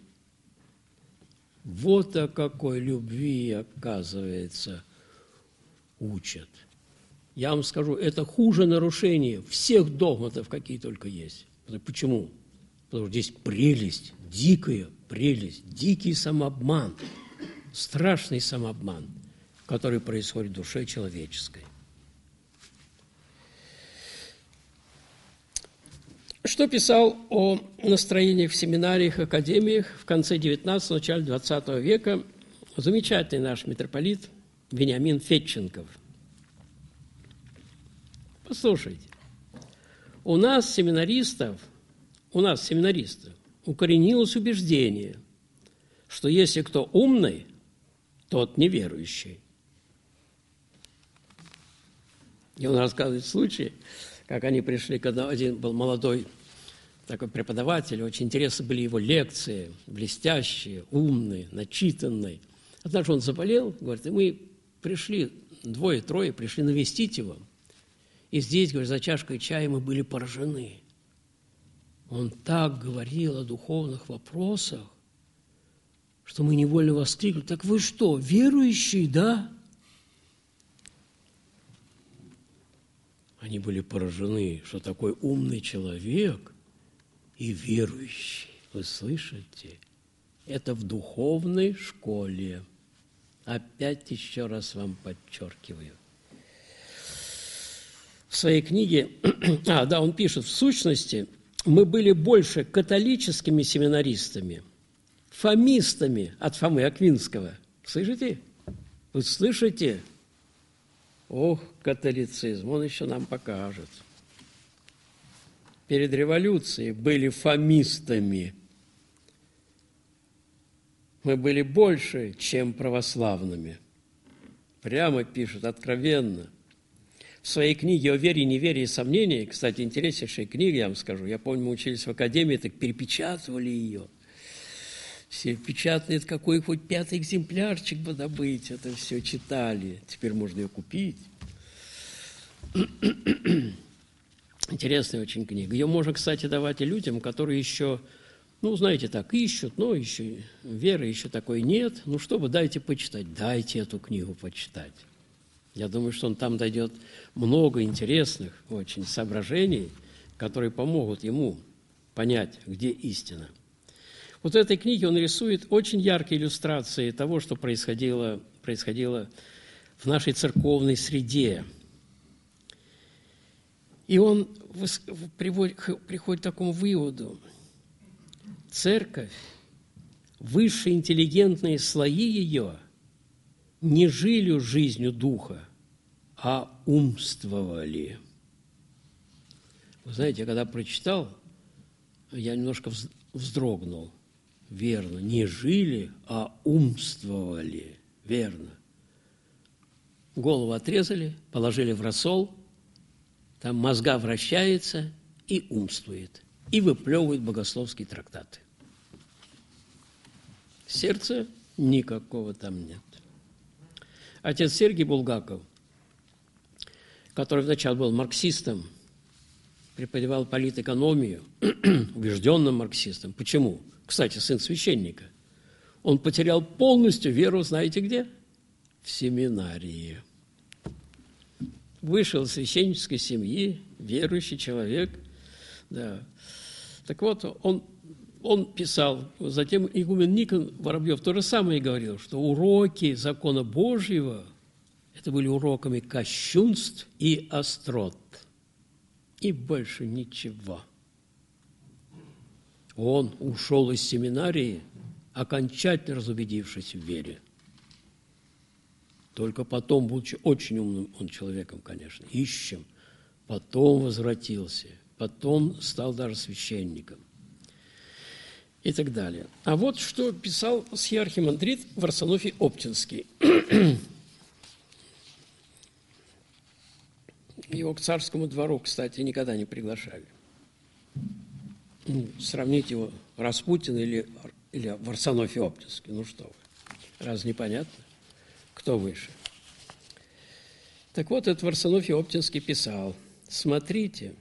Вот о какой любви, оказывается, учат. Я вам скажу, это хуже нарушения всех догматов, какие только есть. Почему? Потому что здесь прелесть, дикая прелесть, дикий самообман, страшный самообман, который происходит в душе человеческой. Что писал о настроениях в семинариях, академиях в конце девятнадцатого, начале двадцатого века замечательный наш митрополит Вениамин Федченков. Послушайте, у нас семинаристов, у нас семинаристов укоренилось убеждение, что если кто умный, тот неверующий. И он рассказывает случай, как они пришли, когда один был молодой такой преподаватель, очень интересны были его лекции, блестящие, умные, начитанные. Однажды он заболел, говорит, и мы пришли, двое-трое, пришли навестить его. И здесь, говорит, за чашкой чая мы были поражены. Он так говорил о духовных вопросах, что мы невольно воскликнули, так вы что, верующие, да? Они были поражены, что такой умный человек и верующий. Вы слышите? Это в духовной школе. Опять еще раз вам подчеркиваю. В своей книге, а, да, он пишет, в сущности, мы были больше католическими семинаристами, фомистами от Фомы Аквинского. Слышите? Вы слышите? Ох, католицизм, он еще нам покажет. Перед революцией были фомистами. Мы были больше, чем православными. прямо пишет, откровенно. В своей книге о вере, неверии и сомнении, кстати, интереснейшая книга, я вам скажу, я помню, мы учились в академии, так перепечатывали ее. Все печатные, какой хоть пятый экземплярчик бы добыть, это все читали. Теперь можно ее купить. Интересная очень книга. Ее можно, кстати, давать и людям, которые еще, ну, знаете, так, ищут, но еще веры еще такой нет. Ну, что вы, дайте почитать. Дайте эту книгу почитать. Я думаю, что он там дойдет много интересных очень соображений, которые помогут ему понять, где истина. Вот в этой книге он рисует очень яркие иллюстрации того, что происходило, происходило в нашей церковной среде. И он приводит, приходит к такому выводу. Церковь, высшие интеллигентные слои ее не жили жизнью духа, а умствовали. Вы знаете, когда прочитал, я немножко вздрогнул. Верно, не жили, а умствовали. Верно. Голову отрезали, положили в рассол, там мозга вращается и умствует, и выплевывает богословские трактаты. Сердца никакого там нет. Отец Сергий Булгаков, который вначале был марксистом, преподавал политэкономию, убежденным марксистом. Почему? Кстати, сын священника. Он потерял полностью веру, знаете где? В семинарии. Вышел из священнической семьи, верующий человек. Да. Так вот, он, он писал, затем игумен Никон Воробьев то же самое говорил, что уроки закона Божьего это были уроками кощунств и острот. И больше ничего. Он ушел из семинарии, окончательно разубедившись в вере. Только потом, будучи очень умным он человеком, конечно, ищем, потом возвратился, потом стал даже священником и так далее. А вот что писал схиархимандрит Варсонофий Оптинский. Его к царскому двору, кстати, никогда не приглашали. Ну, сравнить его Распутин или, или Варсонофий Оптинский. Ну что вы, разве непонятно, кто выше? Так вот, этот Варсонофий Оптинский писал: смотрите,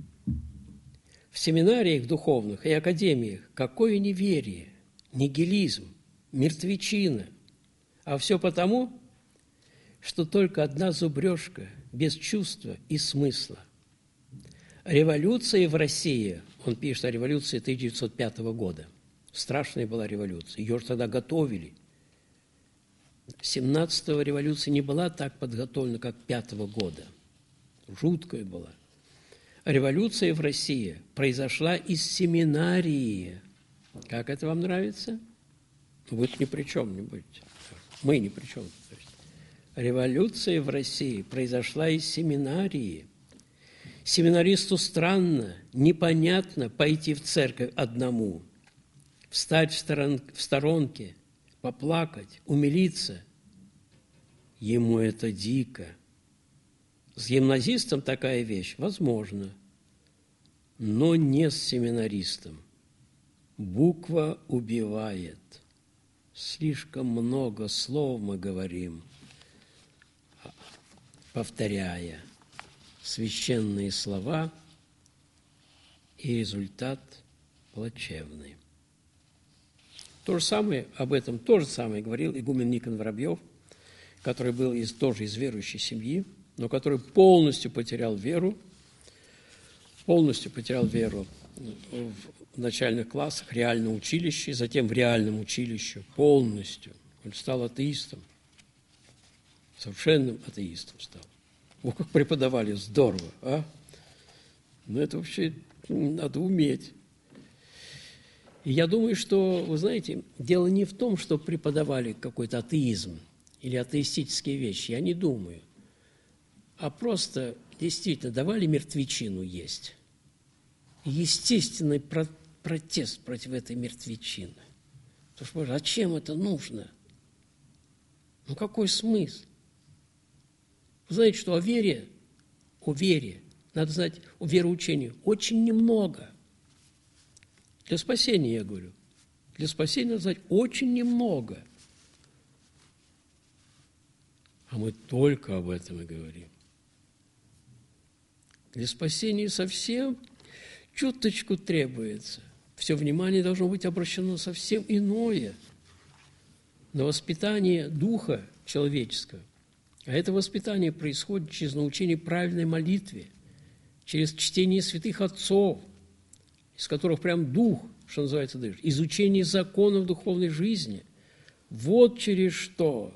в семинариях духовных и академиях какое неверие, нигилизм, мертвечина, а все потому, что только одна зубрежка без чувства и смысла. Революция в России, он пишет о революции тысяча девятьсот пятого года, страшная была революция, ее же тогда готовили. семнадцатого революция не была так подготовлена, как пятого года, жуткая была. Революция в России произошла из семинарии. Как это вам нравится? Вы ни при чем не будете. Мы ни при чем. Революция в России произошла из семинарии. Семинаристу странно, непонятно пойти в церковь одному, встать в, сторон, в сторонке, поплакать, умилиться. Ему это дико. С гимназистом такая вещь возможна, но не с семинаристом. Буква убивает. Слишком много слов мы говорим, повторяя священные слова, и результат плачевный. То же самое, об этом то же самое говорил игумен Никон Воробьев, который был из, тоже из верующей семьи, но который полностью потерял веру, полностью потерял веру в начальных классах, реальном училище, затем в реальном училище, полностью. Он стал атеистом, совершенным атеистом стал. О, как преподавали, здорово, а? Ну, это вообще надо уметь. И я думаю, что, вы знаете, дело не в том, что преподавали какой-то атеизм или атеистические вещи, я не думаю, а просто действительно давали мертвечину есть. Естественный про- протест против этой мертвечины. Потому что, боже, а чем это нужно? Ну, какой смысл? Вы знаете, что о вере, о вере, надо знать о вероучении очень немного. Для спасения, я говорю. Для спасения надо знать очень немного. А мы только об этом и говорим. Для спасения совсем чуточку требуется. Все внимание должно быть обращено на совсем иное, на воспитание духа человеческого. А это воспитание происходит через научение правильной молитве, через чтение святых отцов, из которых прям дух, что называется, дышит, изучение законов духовной жизни. Вот через что.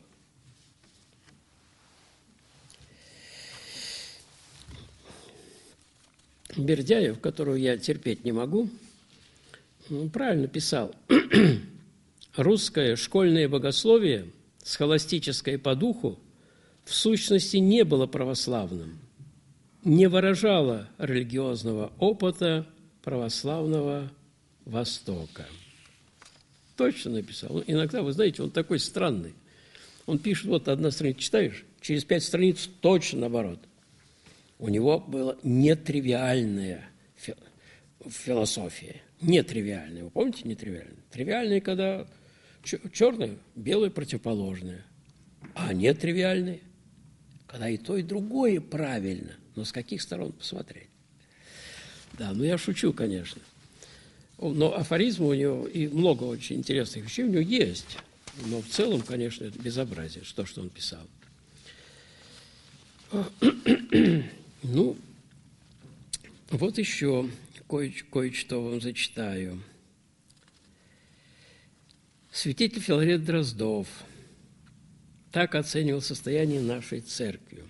Бердяев, которого я терпеть не могу, он правильно писал: русское школьное богословие, схоластическое по духу, в сущности не было православным, не выражало религиозного опыта православного Востока. Точно написал. Иногда, вы знаете, он такой странный. Он пишет, вот одна страница читаешь, через пять страниц точно наоборот. У него была нетривиальная философия. Нетривиальная. Вы помните нетривиальная? Тривиальная, когда черное, белое противоположное. А нетривиальная, когда и то, и другое правильно. Но с каких сторон посмотреть? Да, ну я шучу, конечно. Но афоризмы у него и много очень интересных вещей у него есть. Но в целом, конечно, это безобразие, то, что он писал. Ну, вот еще кое- кое-что вам зачитаю. Святитель Филарет Дроздов так оценивал состояние нашей церкви.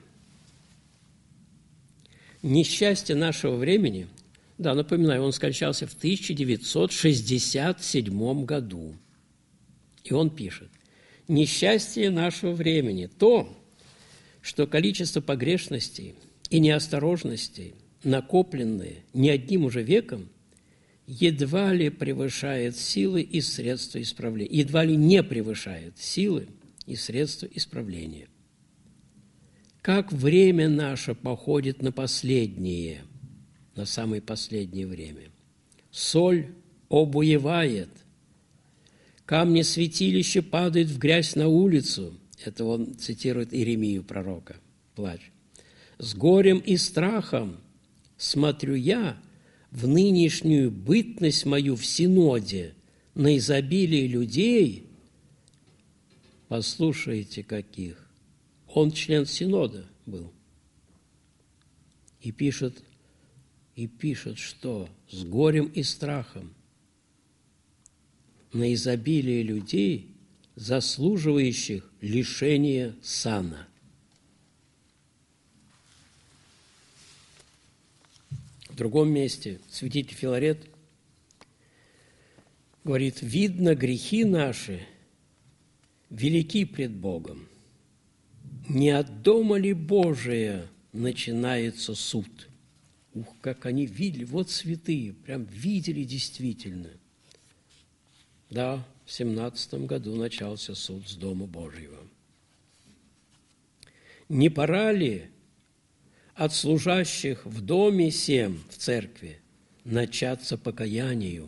Несчастье нашего времени, да, напоминаю, он скончался в тысяча девятьсот шестьдесят седьмом году. И он пишет: «Несчастье нашего времени – то, что количество погрешностей и неосторожностей, накопленные не одним уже веком, едва ли превышает силы и средства исправления, едва ли не превышает силы и средства исправления. Как время наше походит на последнее, на самое последнее время. Соль обуевает, камни святилища падают в грязь на улицу». Это он цитирует Иеремию, пророка, плач. «С горем и страхом смотрю я в нынешнюю бытность мою в Синоде на изобилие людей». Послушайте, каких. Он член Синода был. И пишет, и пишет, что с горем и страхом на изобилие людей, заслуживающих лишения сана. В другом месте святитель Филарет говорит: «Видно, грехи наши велики пред Богом. Не от дома ли Божия начинается суд?» Ух, как они видели, вот святые, прям видели действительно. Да, в семнадцатом году начался суд с Дома Божьего. «Не пора ли от служащих в доме сем, в церкви, начаться покаянию?»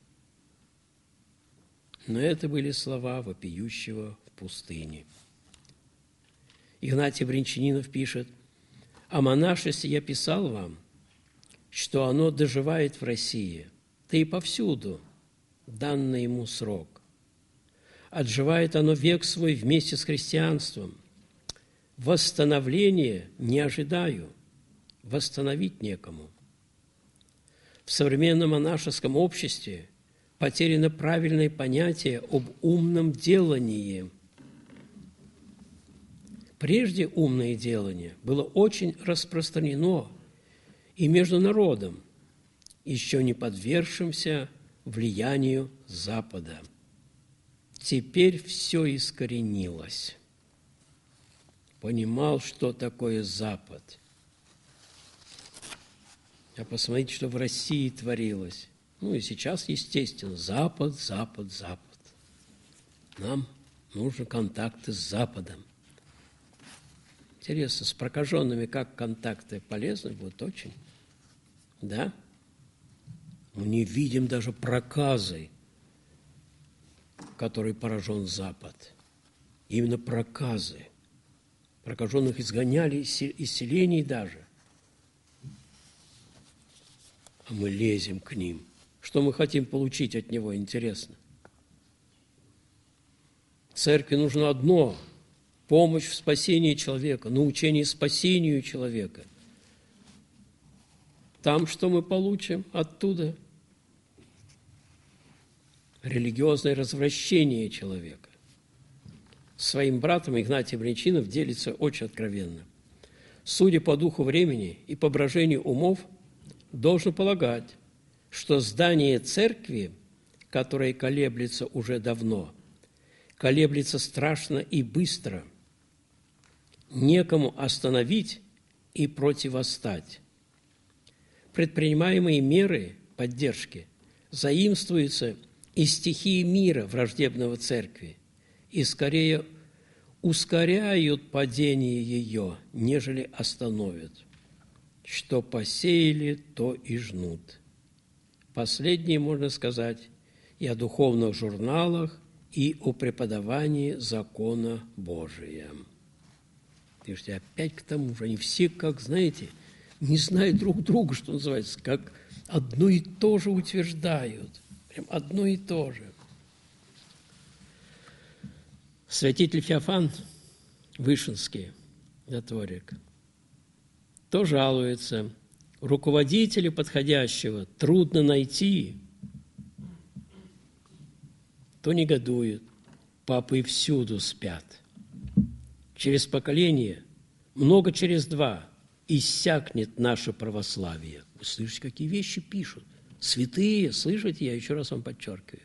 Но это были слова вопиющего в пустыне. Игнатий Бринчанинов пишет: «О монашестве я писал вам, что оно доживает в России, да и повсюду данный ему срок. Отживает оно век свой вместе с христианством. Восстановления не ожидаю, восстановить некому. В современном монашеском обществе потеряно правильное понятие об умном делании. Прежде умное делание было очень распространено и между народом, еще не подвергшимся влиянию Запада. Теперь все искоренилось». Понимал, что такое Запад. А посмотрите, что в России творилось. Ну и сейчас, естественно, Запад, Запад, Запад. Нам нужны контакты с Западом. Интересно, с прокаженными как контакты полезны будут очень? Да? Мы не видим даже проказы, которой поражен Запад. Именно проказы. Прокаженных изгоняли из селений даже. А мы лезем к ним. Что мы хотим получить от него, интересно? Церкви нужно одно – помощь в спасении человека, научение спасению человека. Там что мы получим оттуда? Религиозное развращение человека. Своим братом Игнатий Брянчинов делится очень откровенно. Судя по духу времени и по брожению умов, должен полагать, что здание церкви, которое колеблется уже давно, колеблется страшно и быстро, некому остановить и противостать. Предпринимаемые меры поддержки заимствуются из стихии мира, враждебного церкви, и скорее ускоряют падение ее, нежели остановят. Что посеяли, то и жнут. Последнее можно сказать и о духовных журналах, и о преподавании закона Божия. Видите, опять к тому же, они все, как знаете, не знают друг друга, что называется, как одно и то же утверждают. Прям одно и то же. Святитель Феофан Вышинский, затворик, то жалуется, руководителя подходящего трудно найти, то негодует, папы всюду спят. Через поколение, много через два, иссякнет наше православие. Вы слышите, какие вещи пишут? Святые, слышите, я еще раз вам подчеркиваю.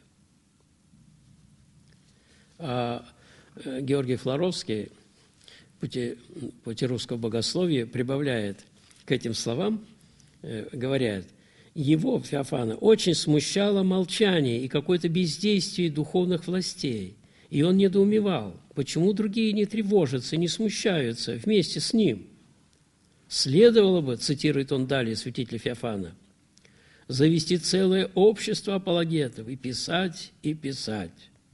А Георгий Флоровский, пути, пути русского богословия, прибавляет к этим словам, э, говорят, его, Феофана, очень смущало молчание и какое-то бездействие духовных властей. И он недоумевал, почему другие не тревожатся, не смущаются вместе с ним. Следовало бы, цитирует он далее святителя Феофана, завести целое общество апологетов и писать, и писать.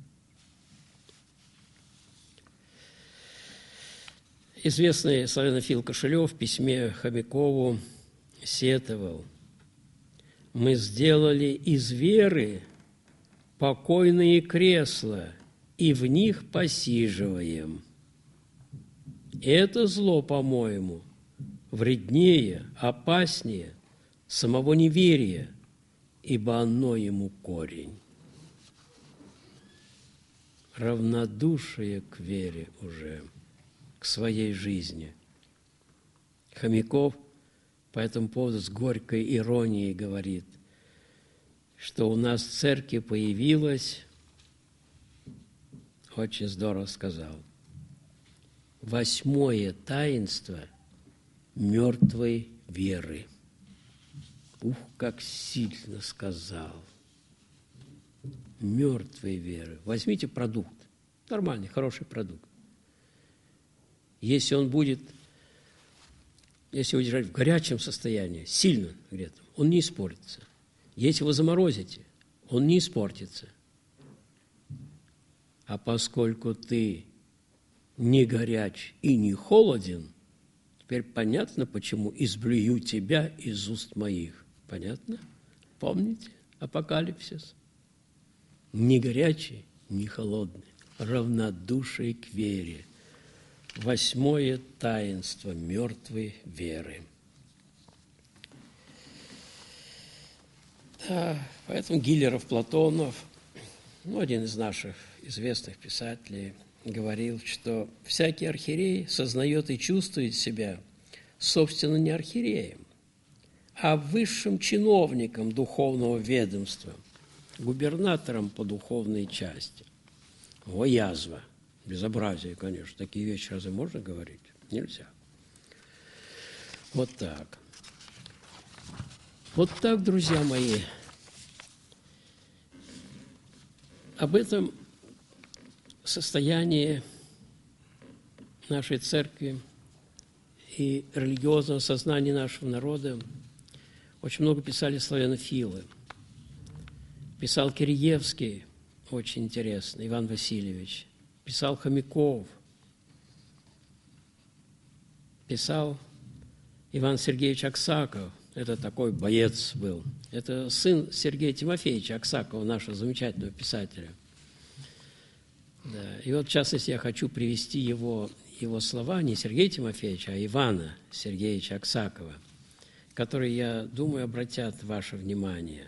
Известный славянофил Кошелев в письме Хомякову сетовал: «Мы сделали из веры покойные кресла и в них посиживаем. Это зло, по-моему, вреднее, опаснее самого неверия, ибо оно ему корень». Равнодушие к вере уже, к своей жизни. Хомяков по этому поводу с горькой иронией говорит, что у нас в церкви появилось, очень здорово сказал, восьмое таинство мертвой веры. Ух, как сильно сказал. Мертвой веры. Возьмите продукт, нормальный, хороший продукт. Если он будет, если его держать в горячем состоянии, сильно нагретом, он не испортится. Если вы заморозите, он не испортится. А поскольку ты не горяч и не холоден, теперь понятно, почему изблюю тебя из уст моих. Понятно? Помните апокалипсис? Не горячий, не холодный, равнодушие к вере. Восьмое таинство мертвой веры. Да, поэтому Гиллеров, Платонов, ну, один из наших известных писателей, говорил, что всякий архиерей сознает и чувствует себя, собственно, не архиереем, а высшим чиновником духовного ведомства, губернатором по духовной части. О, язва! Безобразие, конечно. Такие вещи разве можно говорить? Нельзя. Вот так. Вот так, друзья мои. Об этом состоянии нашей церкви и религиозного сознания нашего народа очень много писали славянофилы. Писал Киреевский, очень интересно, Иван Васильевич. Писал Хомяков. Писал Иван Сергеевич Аксаков. Это такой боец был. Это сын Сергея Тимофеевича Аксакова, нашего замечательного писателя. Да. И вот, в частности, я хочу привести его, его слова, не Сергея Тимофеевича, а Ивана Сергеевича Аксакова, которые, я думаю, обратят ваше внимание.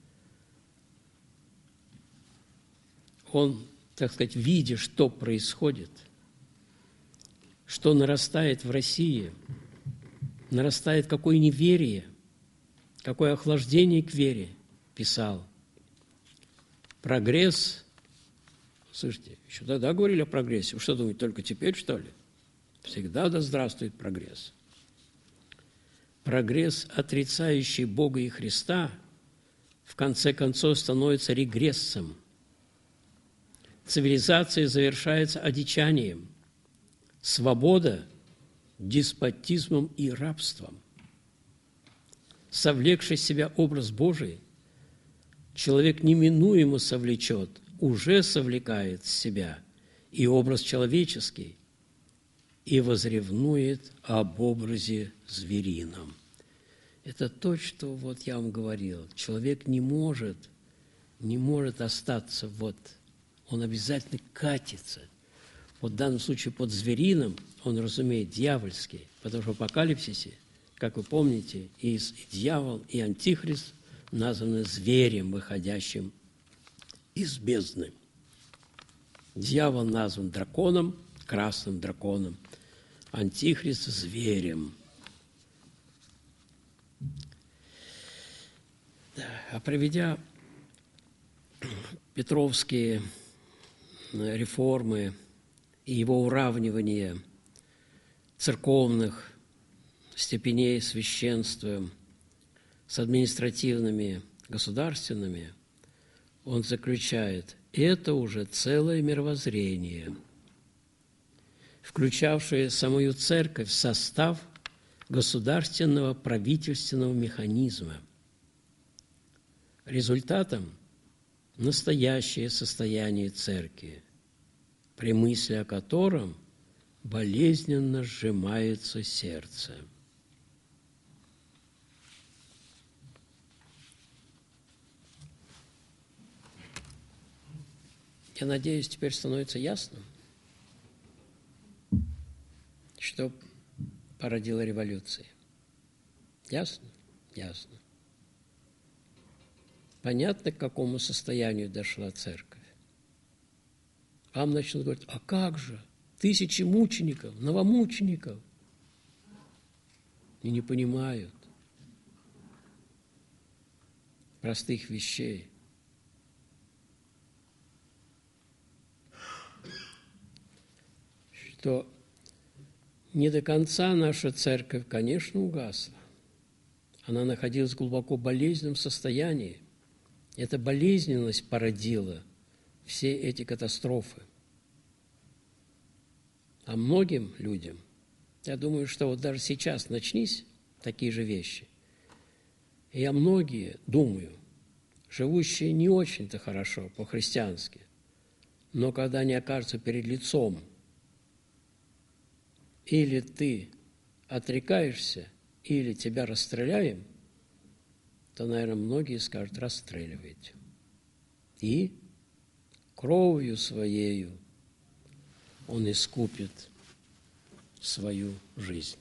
Он, так сказать, видя, что происходит, что нарастает в России, нарастает какое неверие, какое охлаждение к вере, писал. Прогресс, слышите, еще тогда говорили о прогрессе. Вы что думаете, только теперь, что ли? Всегда да здравствует прогресс. Прогресс, отрицающий Бога и Христа, в конце концов становится регрессом. Цивилизация завершается одичанием. Свобода – деспотизмом и рабством. Совлекший в себя образ Божий, человек неминуемо совлечет, уже совлекает в себя и образ человеческий, и возревнует об образе зверином. Это то, что вот я вам говорил. Человек не может, не может остаться вот, он обязательно катится. Вот в данном случае под зверином он разумеет дьявольский, потому что в Апокалипсисе, как вы помните, и дьявол, и антихрист названы зверем, выходящим из бездны. Дьявол назван драконом, красным драконом, антихрист – зверем. Да. А проведя петровские реформы и его уравнивание церковных степеней священства с административными, государственными, он заключает, это уже целое мировоззрение, включавшее самую церковь в состав государственного правительственного механизма. Результатом – настоящее состояние церкви, при мысли о котором болезненно сжимается сердце. Я надеюсь, теперь становится ясно, что породило революции. Ясно? Ясно. Понятно, к какому состоянию дошла церковь. Вам начнут говорить, а как же? Тысячи мучеников, новомучеников. И не понимают простых вещей. Что не до конца наша церковь, конечно, угасла. Она находилась в глубоко болезненном состоянии. Эта болезненность породила все эти катастрофы. А многим людям, я думаю, что вот даже сейчас начнись такие же вещи, и я многие, думаю, живущие не очень-то хорошо по-христиански, но когда они окажутся перед лицом, или ты отрекаешься, или тебя расстреляем, то, наверное, многие скажут, расстреливайте. И кровью своею он искупит свою жизнь.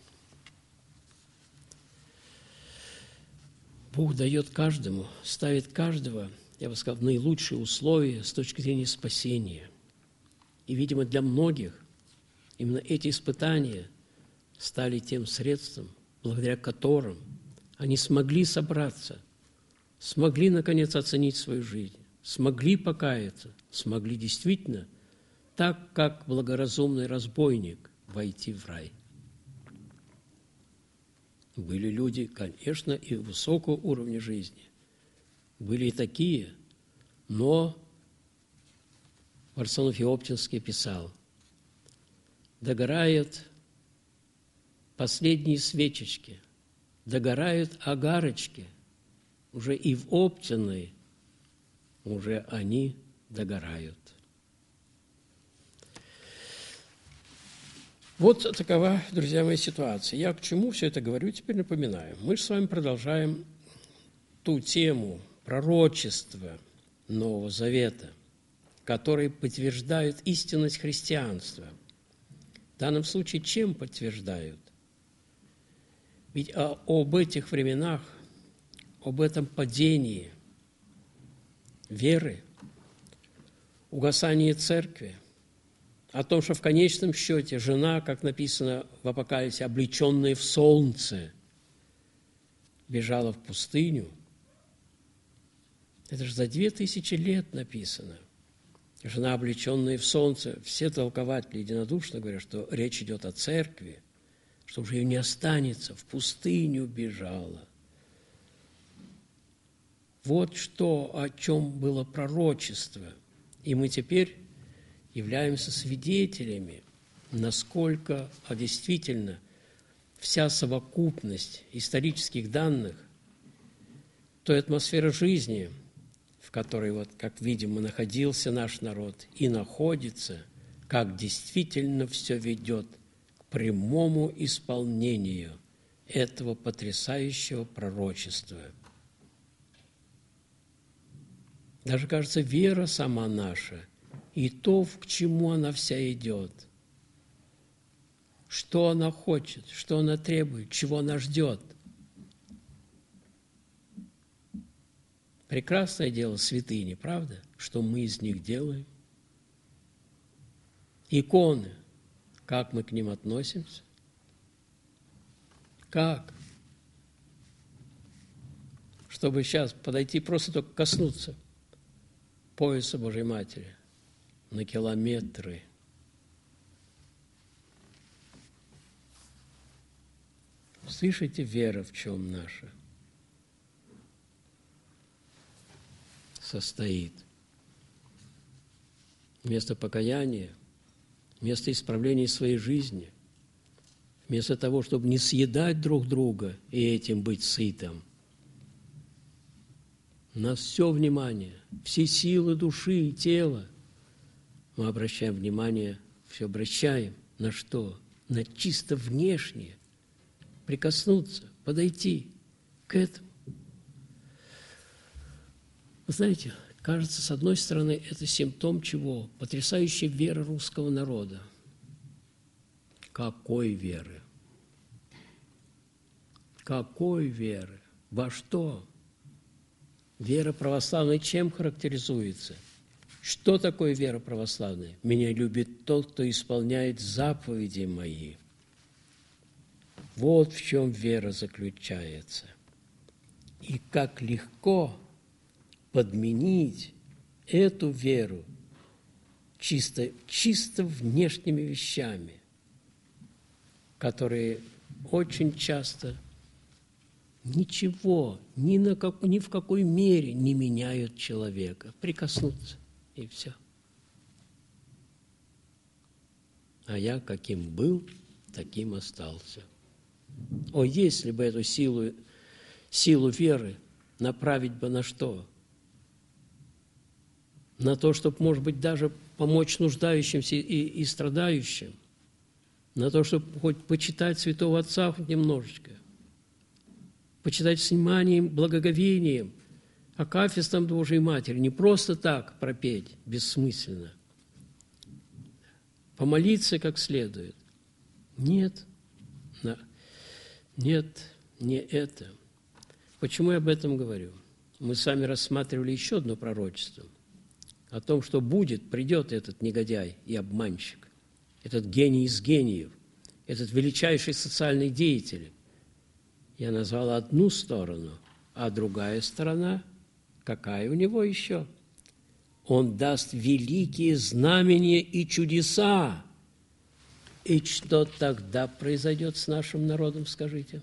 Бог дает каждому, ставит каждого, я бы сказал, в наилучшие условия с точки зрения спасения. И, видимо, для многих именно эти испытания стали тем средством, благодаря которым они смогли собраться, смогли, наконец, оценить свою жизнь, смогли покаяться, смогли действительно, так как благоразумный разбойник, войти в рай. Были люди, конечно, и высокого уровня жизни. Были и такие, но Варсоноф Еоптинский писал, догорает последние свечечки, догорают огарочки, уже и в Оптиной уже они догорают. Вот такова, друзья мои, ситуация. Я к чему все это говорю, теперь напоминаю. Мы же с вами продолжаем ту тему пророчества Нового Завета, которые подтверждают истинность христианства. В данном случае чем подтверждают? Ведь об этих временах, об этом падении веры, угасании церкви, о том, что в конечном счете жена, как написано в Апокалипсисе, облеченная в солнце, бежала в пустыню. Это же за две тысячи лет написано. Жена, облеченная в солнце. Все толкователи единодушно говорят, что речь идет о церкви, что уже ее не останется, в пустыню бежала. Вот что, о чем было пророчество. И мы теперь являемся свидетелями, насколько а действительно вся совокупность исторических данных, той атмосферы жизни, в которой, вот, как видим, находился наш народ и находится, как действительно все ведет к прямому исполнению этого потрясающего пророчества. Даже, кажется, вера сама наша и то, к чему она вся идет, что она хочет, что она требует, чего она ждет. Прекрасное дело святыни, правда? Что мы из них делаем? Иконы, как мы к ним относимся? Как? Чтобы сейчас подойти, просто только коснуться пояса Божьей Матери на километры. Слышите, вера в чем наша состоит? Вместо покаяния, вместо исправления своей жизни, вместо того, чтобы не съедать друг друга и этим быть сытым, на все внимание, все силы души и тела мы обращаем внимание, все обращаем на что? На чисто внешнее. Прикоснуться, подойти к этому. Вы знаете, кажется, с одной стороны, это симптом чего? Потрясающей веры русского народа. Какой веры? Какой веры? Во что? Вера православная чем характеризуется? Что такое вера православная? Меня любит тот, кто исполняет заповеди мои. Вот в чем вера заключается. И как легко подменить эту веру чисто, чисто внешними вещами, которые очень часто ничего, ни, на как, ни в какой мере не меняют человека. Прикоснуться, и все. А я каким был, таким остался. О, если бы эту силу, силу веры направить бы на что? На то, чтобы, может быть, даже помочь нуждающимся и, и страдающим. На то, чтобы хоть почитать Святого Отца хоть немножечко. Почитать с вниманием, благоговением, акафистом Божией Матери. Не просто так пропеть бессмысленно. Помолиться как следует. Нет. Нет, не это. Почему я об этом говорю? Мы с вами рассматривали еще одно пророчество о том, что будет, придет этот негодяй и обманщик, этот гений из гениев, этот величайший социальный деятель. Я назвал одну сторону, а другая сторона, какая у него еще? Он даст великие знамения и чудеса. И что тогда произойдет с нашим народом, скажите?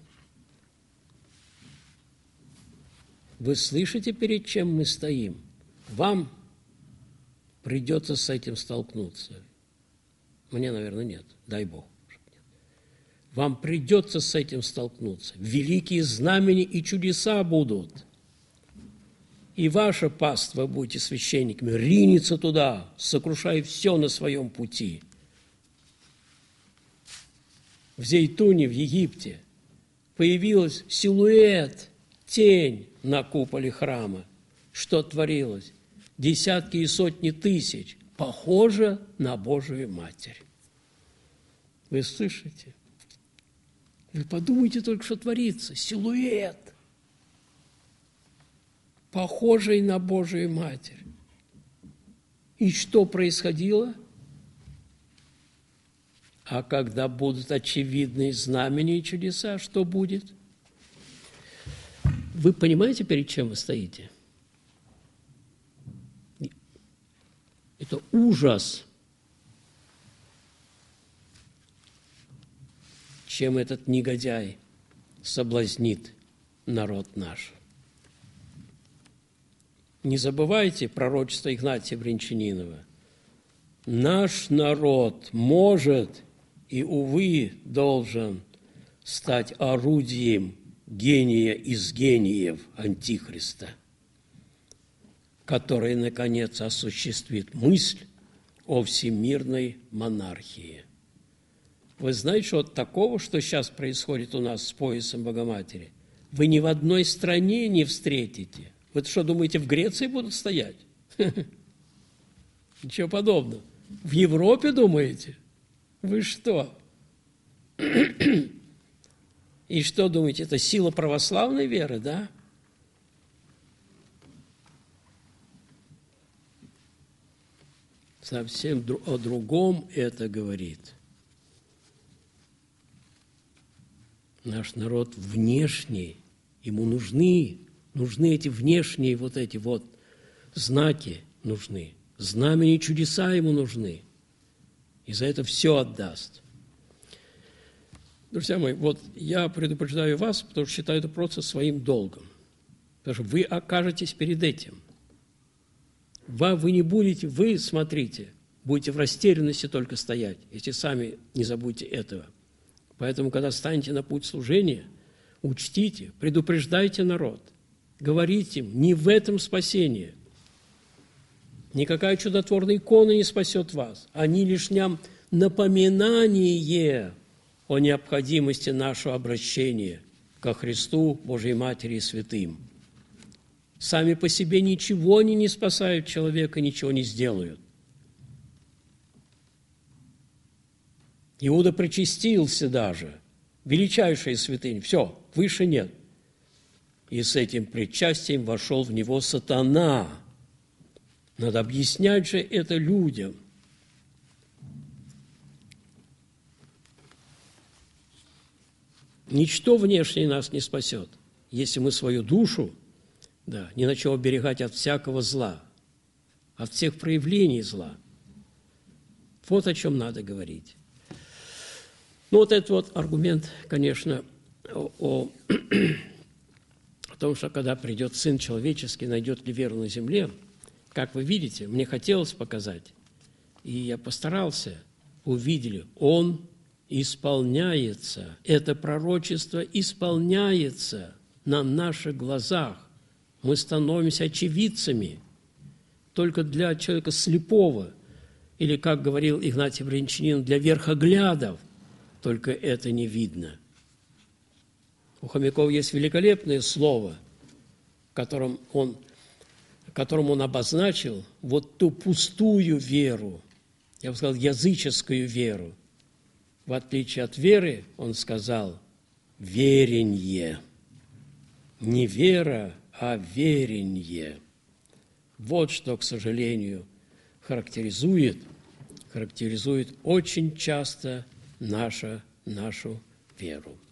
Вы слышите, перед чем мы стоим? Вам придется с этим столкнуться. Мне, наверное, нет. Дай Бог. Вам придется с этим столкнуться. Великие знамения и чудеса будут. И ваше паство, будете священниками, ринется туда, сокрушая все на своем пути. В Зейтуне, в Египте, появился силуэт, тень на куполе храма. Что творилось? Десятки и сотни тысяч. Похоже на Божию Матерь. Вы слышите? Вы подумайте только, что творится. Силуэт, похожий на Божию Матерь. И что происходило? А когда будут очевидные знамения и чудеса, что будет? Вы понимаете, перед чем вы стоите? Это ужас. Чем этот негодяй соблазнит народ наш. Не забывайте пророчество Игнатия Брянчанинова. Наш народ может и, увы, должен стать орудием гения из гениев Антихриста, который, наконец, осуществит мысль о всемирной монархии. Вы знаете, что от такого, что сейчас происходит у нас с поясом Богоматери, вы ни в одной стране не встретите. Вы что, думаете, в Греции будут стоять? Ничего подобного. В Европе, думаете? Вы что? И что, думаете, это сила православной веры, да? Совсем о другом это говорит. Наш народ внешний, ему нужны, нужны эти внешние вот эти вот знаки нужны, знамения и чудеса ему нужны. И за это все отдаст. Друзья мои, вот я предупреждаю вас, потому что считаю это просто своим долгом. Потому что вы окажетесь перед этим. Вы, вы не будете, вы, смотрите, будете в растерянности только стоять, если сами не забудете этого. Поэтому, когда станете на путь служения, учтите, предупреждайте народ, говорите им, не в этом спасение. Никакая чудотворная икона не спасет вас. Они лишь нам напоминание о необходимости нашего обращения ко Христу, Божьей Матери и святым. Сами по себе ничего они не спасают человека, ничего не сделают. Иуда причастился даже, величайшая святынь, все, выше нет. И с этим причастием вошел в него сатана. Надо объяснять же это людям. Ничто внешнее нас не спасет, если мы свою душу, да, не начнем оберегать от всякого зла, от всех проявлений зла. Вот о чем надо говорить. Ну, вот этот вот аргумент, конечно, о, о, о том, что когда придет Сын Человеческий, найдет ли веру на земле, как вы видите, мне хотелось показать, и я постарался, увидели, Он исполняется, это пророчество исполняется на наших глазах. Мы становимся очевидцами. Только для человека слепого, или, как говорил Игнатий Брянчанин, для верхоглядов, только это не видно. У Хомякова есть великолепное слово, которым он, которым он обозначил вот ту пустую веру, я бы сказал, языческую веру. В отличие от веры, он сказал, веренье. Не вера, а веренье. Вот что, к сожалению, характеризует, характеризует очень часто наша, нашу веру.